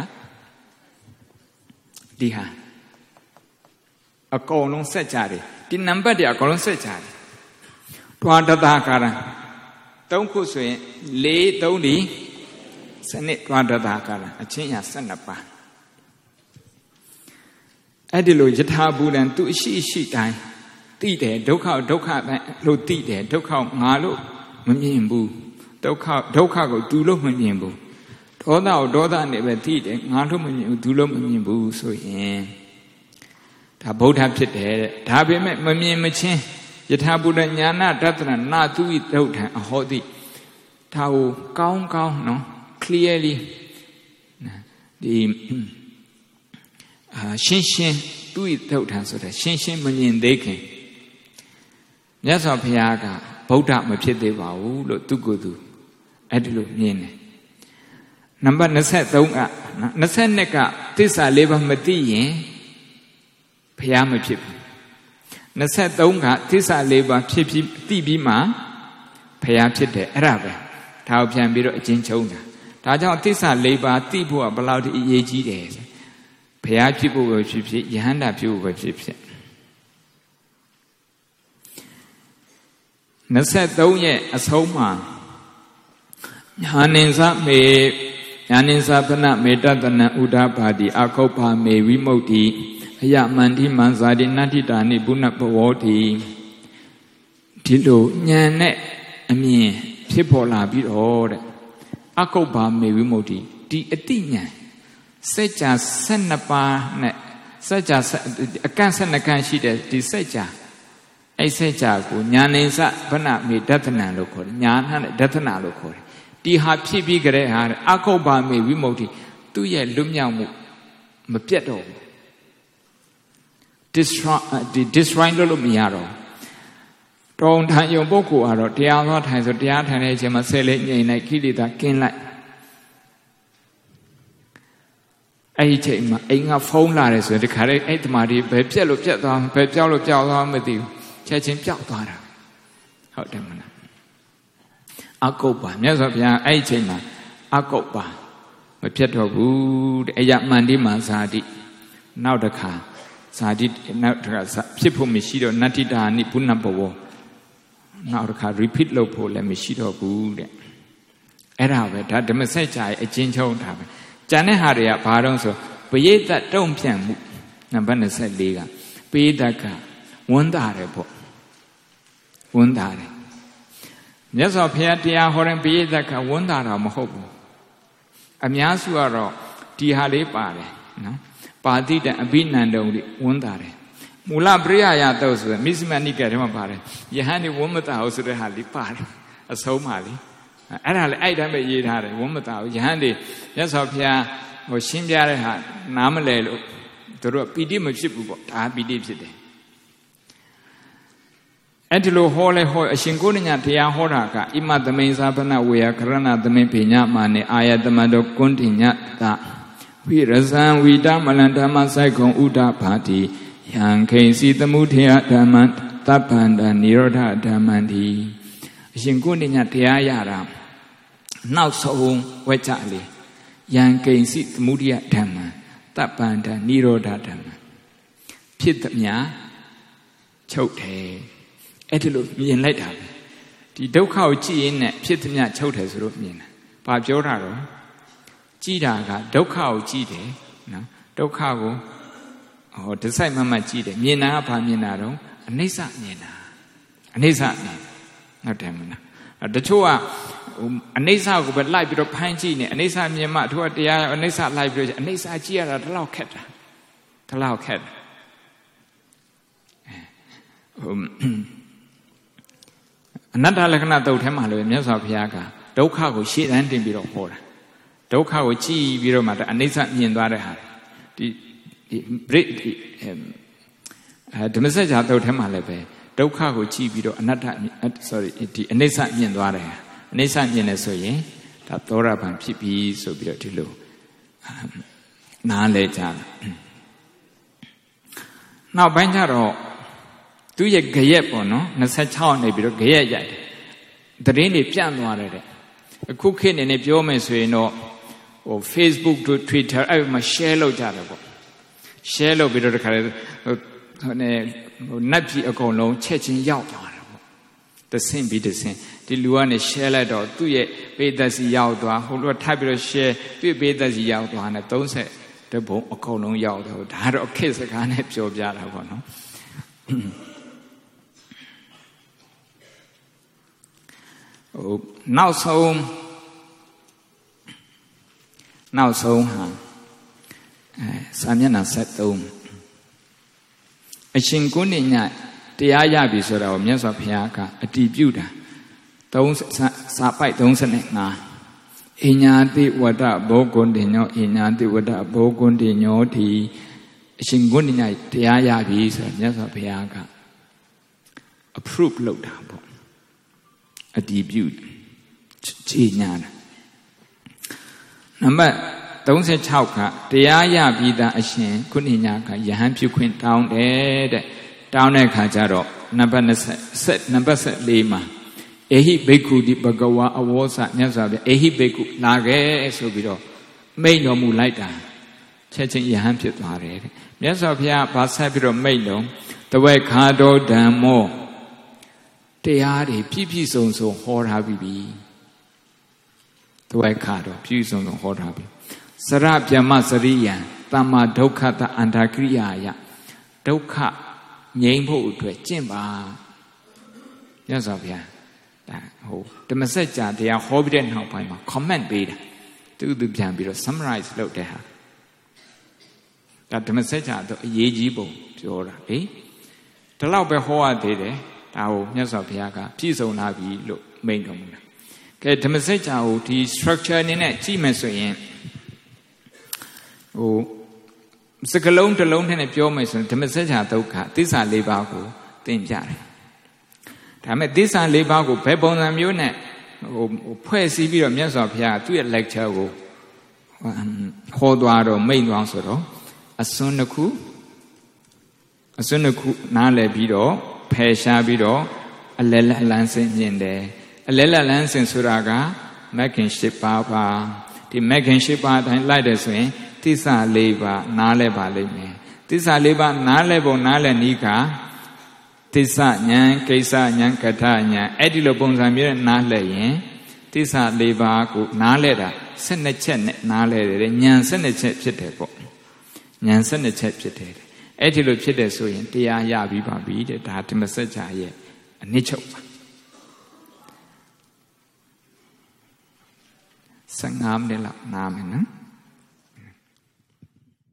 ဒီဟာအကုန်လုံးဆက်ကြတယ်ဒီနံပါတ်တွေအကုန်လုံးဆက်ကြတယ်တွာတတကာရံသုံးခုဆိုရင်၄သုံးဒီစနစ်တွာတတကာရံအချင်းရ၁၂ပါးအဲ့ဒီလိုယထာဘူတံသူအရှိရှိတိုင်းသိတယ်ဒုက္ခဒုက္ခလို့သိတယ်ဒုက္ခငါလို့မမြင်ဘူးဒုက္ခဒုက္ခကိုသူလို့မမြင်ဘူးဒေါသကိုဒေါသနဲ့ပဲသိတယ်ငါလို့မမြင်ဘူးသူလို့မမြင်ဘူးဆိုရင်ဒါဗုဒ္ဓဖြစ်တယ်တဲ့ဒါပေမဲ့မမြင်မချင်းယထာဘုဒ္ဓညာနာတတနာနာသူဤဒုဋ္ဌံအဟောတိဒါကိုကောင်းကောင်းနော် clearly ဒီအာရှင်းရှင်းသူဤဒုဋ္ဌံဆိုတာရှင်းရှင်းမမြင်သေးခင်မြတ်စွာဘုရားကဗုဒ္ဓမဖြစ်သေးပါဘူးလို့သူကိုယ်သူအဲ့ဒီလိုမြင်တယ်နံပါတ်၂၃က၂၂ကသစ္စာ၄ပါးမသိရင်ဘုရားမဖြစ်ဘူး၂၃ကသစ္စာ၄ပါးဖြစ်ပြီးသိပြီးမှဘုရားဖြစ်တယ်အဲ့ဒါပဲဒါကိုပြန်ပြီးတော့အကျဉ်းချုပ်တာဒါကြောင့်သစ္စာ၄ပါးသိဖို့ကဘယ်လောက်အရေးကြီးတယ်ဘုရားဖြစ်ဖို့ပဲဖြစ်ဖြစ်ယဟန္တာဖြစ်ဖို့ပဲဖြစ်ဖြစ်၂၃ရဲ့အဆုံးမှာညာနိသမေညာနိသပနမေတ္တတနံဥဒ္ဒပါတိအခောပါမေဝိမု ക്തി အယမန္တိမံဇာတိနတ္ထိတာနိဘုဏဘဝတိဒီလိုဉာဏ်နဲ့အမြင်ဖြစ်ပေါ်လာပြီးတော့တဲ့အခောပါမေဝိမု ക്തി ဒီအတိဉာဏ်စัจ जा ၁၂ပါးနဲ့စัจ जा အကန့်၁၂ကန့်ရှိတဲ့ဒီစัจ जाအဲ့စัจ जा ကိုညာနိသဗနမေဒသနံလို့ခေါ်တယ်ညာနဲ့ဒသနာလို့ခေါ်တယ်ဒီဟာဖြစ်ပြီးကြတဲ့ဟာအခောပါမေဝိမု ക്തി သူ့ရဲ့လွတ်မြောက်မှုမပြတ်တော့ဘူး destroy destroy လို့မရတော့တောင်းထိုင်ယုံပုဂ္ဂိုလ်ကတော့တရားသောထိုင်ဆိုတရားထိုင်တဲ့အချိန်မှာဆဲလေးငြိမ်လိုက်ခိလေသာကင်းလိုက်အဲ့ဒီချိန်မှာအိမ်ကဖုန်းလာတယ်ဆိုရင်ဒီခါလေးအဲ့တမာဒီဘယ်ပြက်လို့ပြက်သွားဘယ်ပြောက်လို့ပြောက်သွားမသိဘူးချက်ချင်းပြောက်သွားတာဟုတ်တယ်မလားအကုပ္ပါမြတ်စွာဘုရားအဲ့ဒီချိန်မှာအကုပ္ပါမပြတ်တော့ဘူးတဲ့အယမန္တိမဇာတိနောက်တစ်ခါဇာတိနောက်တစ်ခါဖြစ်ဖို့မရှိတော့နတ္ထိတာနိဘုဏဘဝနောက်တစ်ခါ repeat လုပ်ဖို့လည်းမရှိတော့ဘူးတဲ့အဲ့ဒါပဲဒါဓမ္မစကြာရဲ့အကျဉ်းချုပ်တာပဲကျန်တဲ့ဟာတွေကဘာတော့ဆိုပရိသတ်တုံ့ပြန်မှုနံပါတ်၂၄ကပရိသတ်ကဝန်တာတယ်ပေါ့ဝန်တာတယ်မြတ်စွာဘုရားတရားဟောတဲ့ပရိသတ်ကဝန်တာတာမဟုတ်ဘူးအများစုကတော့ဒီဟာလေးပါတယ်နော်ပါတိတံအဘိနန္ဒုံလေးဝန်တာတယ်မူလပရိယယတုတ်ဆိုတဲ့မိစ္ဆမနိကေထဲမှာပါတယ်ယဟန်ဒီဝန်မတာဟုတ်ဆိုတဲ့ဟာလေးပါတယ်အဆုံးပါလေအဲ့ဒါလေအဲ့တိုင်းပဲရေးထားတယ်ဝန်မတာဘူးယဟန်ဒီမြတ်စွာဘုရားဟိုရှင်းပြတဲ့ဟာနားမလဲလို့တို့တော့ပီတိမဖြစ်ဘူးပေါ့ဒါပီတိဖြစ်တယ်အဲ့ဒီလိုဟောလဲဟောအရှင်ကိုဏညတရားဟောတာကဣမသမိန်သာပနဝေယကရဏသမိန်ပညာမာနေအာယတမတောကွန်းတင်ညတဝိရဇံဝိတမလံဓမ္မစိုက်ကုံဥဒ္ဒပါတိယံခိဉ္စီသမုထေယဓမ္မံတပ္ပန္တနိရောဓဓမ္မံတိအရှင်ကိုဏညတရားရတာနောက်ဆုံးဝဲကြလေယံကိဉ္စီသမုဒိယဓမ္မံတပ္ပန္တနိရောဓဓမ္မံဖြစ်သည်များချုပ်တယ်အဲ့ဒီလိုမြင်လိုက်တာပဲဒီဒုက္ခကိုကြည့်ရင်နဲ့ဖြစ်သည်များချုပ်တယ်ဆိုလို့မြင်တာဘာပြောတာတော့ကြည့်တာကဒုက္ခကိုကြည့်တယ်နော်ဒုက္ခကိုဟောဒီဆိုင်မှမှကြည့်တယ်မြင်တာကဘာမြင်တာတော့အနိစ္စမြင်တာအနိစ္စမြင်ဟုတ်တယ်မလားတချို့ကအနိစ္စကိုပဲလိုက်ပြီးတော့ဖမ်းကြည့်နေအနိစ္စမြင်မှသူကတရားအနိစ္စလိုက်ပြီးတော့အနိစ္စကြည့်ရတာဒီလောက်ခက်တာဒီလောက်ခက်တာအနတ္တလက္ခဏာတုတ်ထဲမှာလည်းမြတ်စွာဘုရားကဒုက္ခကိုရှေ့တန်းတင်ပြီးတော့ဟောတာဒုက္ခကိုကြည့်ပြီးတော့မှအနိစ္စမြင်သွားတဲ့ဟာဒီဒီဘရိဒီအဲဓမ္မစကြာတုတ်ထဲမှာလည်းပဲဒုက္ခကိုကြည့်ပြီးတော့အနတ္တ sorry ဒီအနိစ္စမြင်သွားတယ်အနိစ္စမြင်တယ်ဆိုရင်ဒါသောရပန်ဖြစ်ပြီဆိုပြီးတော့ဒီလိုနားလဲကြတယ်နောက်ပိုင်းကျတော့သူရဲ့ကြရက်ပေါ့နော်26နေပြီးတော့ကြရက်ရိုက်တယ်သတင်းတွေပြန့်သွားတယ်တဲ့အခုခေတ်နေနေပြောမယ်ဆိုရင်တော့ဟို Facebook တို့ Twitter အဲ့မှာ share လုပ်ကြတယ်ပေါ့ share လုပ်ပြီးတော့တခါလေဟိုနေဟိုနတ်ပြည်အကုန်လုံးချက်ချင်းရောက်သွားတယ်ပေါ့တဆင့်ပြီးတဆင့်ဒီလူကနေ share လိုက်တော့သူ့ရဲ့ပေသက်စီရောက်သွားဟိုလူကထပ်ပြီးတော့ share သူ့ရဲ့ပေသက်စီရောက်သွားတယ်30တဘုံအကုန်လုံးရောက်တော့ဒါတော့ခေတ်စကားနဲ့ပြောပြတာပေါ့နော်ဟိုနောက်ဆုံးနောက်ဆုံးဟာအဲစာမျက်နှာ73အရှင်ကုဏိညတရားရပြီဆိုတာကိုမြတ်စွာဘုရားကအတည်ပြုတာ3စာပိုက်35အညာတိဝတ္တဘောဂုဏ်တင်ညောအညာတိဝတ္တဘောဂုဏ်တင်ညောဒီအရှင်ကုဏိညတရားရပြီဆိုတာမြတ်စွာဘုရားက approve လုပ်တာပေါ့အတည်ပြုခြေညာတာနံပါတ်36ကတရားရပြီးသားအရှင်ကုဏိညာကယဟန်ပြုခွင့်တောင်းတယ်တဲ့တောင်းတဲ့ခါကျတော့နံပါတ်20နံပါတ်14မှာအေဟိဘိက္ခုတိဘဂဝါအဝေါစမြတ်စွာဘုရားအေဟိဘိက္ခုလာခဲ့ဆိုပြီးတော့မိန့်တော်မူလိုက်တာချက်ချင်းယဟန်ဖြစ်သွားတယ်တဲ့မြတ်စွာဘုရားဗာဆက်ပြီးတော့မိန့်တော်တဝေခါတော်ဓမ္မောတရားတွေပြည့်ပြည့်စုံစုံဟောထားပြီးပြီတဝေခါတော်ပြည့်စုံစုံဟောထားပြီစရဗျမစရိယံတမ္မာဒုက္ခတအန္တကိရိယာယဒုက္ခငြိမ်းဖို့အတွက်ကျင့်ပါမြတ်စွာဘုရားဒါဟိုဓမ္မစကြာတရားဟောပြီးတဲ့နောက်ပိုင်းမှာ comment ပေးတာသူသူပြန်ပြီးတော့ summarize လုပ်တဲ့ဟာဒါဓမ္မစကြာတော့အရေးကြီးပုံပြောတာလေဒီလောက်ပဲဟောရသေးတယ်ဒါကိုမြတ်စွာဘုရားကပြည့်စုံလာပြီလို့မိန့်တော်မူတာကဲဓမ္မစကြာကိုဒီ structure အနေနဲ့ကြည့်မယ်ဆိုရင်ဟိုစကလုံးတစ်လုံးနဲ့ပြောမယ်ဆိုရင်ဓမ္မစကြာဒုက္ခသစ္စာ၄ပါးကိုသင်ပြတယ်ဒါပေမဲ့သစ္စာ၄ပါးကိုဘယ်ပုံစံမျိုးနဲ့ဟိုဖွဲ့စည်းပြီးတော့မြတ်စွာဘုရားသူ့ရဲ့ lecture ကိုဟောသွားတော့မိန့်သွားဆိုတော့အစွန်းတစ်ခုအစွန်းတစ်ခုနားလည်ပြီးတော့ဖယ်ရှားပြီးတော့အလဲလက်လန်းစင်မြင်တယ်အလဲလက်လန်းစင်ဆိုတာကမဂ်ခင်၈ပါးပါဒီမဂ်ခင်၈ပါးအတိုင်းလိုက်တယ်ဆိုရင်သစ္စာ၄ပါးနားလဲပါလိမ့်မယ်သစ္စာ၄ပါးနားလဲပုံနားလဲနီးကသစ္စာဉာဏ်ကိစ္စဉာဏ်ကထဉာဏ်အဲ့ဒီလိုပုံစံမျိုးနဲ့နားလဲရင်သစ္စာ၄ပါးကိုနားလဲတာ၁၂ချက်နဲ့နားလဲတယ်ဉာဏ်၁၂ချက်ဖြစ်တယ်ပေါ့ဉာဏ်၁၂ချက်ဖြစ်တယ်အဲ့ဒီလိုဖြစ်တယ်ဆိုရင်တရားရပြီးပါပြီတဲ့ဒါဓမ္မစကြာရဲ့အနည်းချုပ်ပါ၁၅မိနစ်လောက်နားမယ်နော်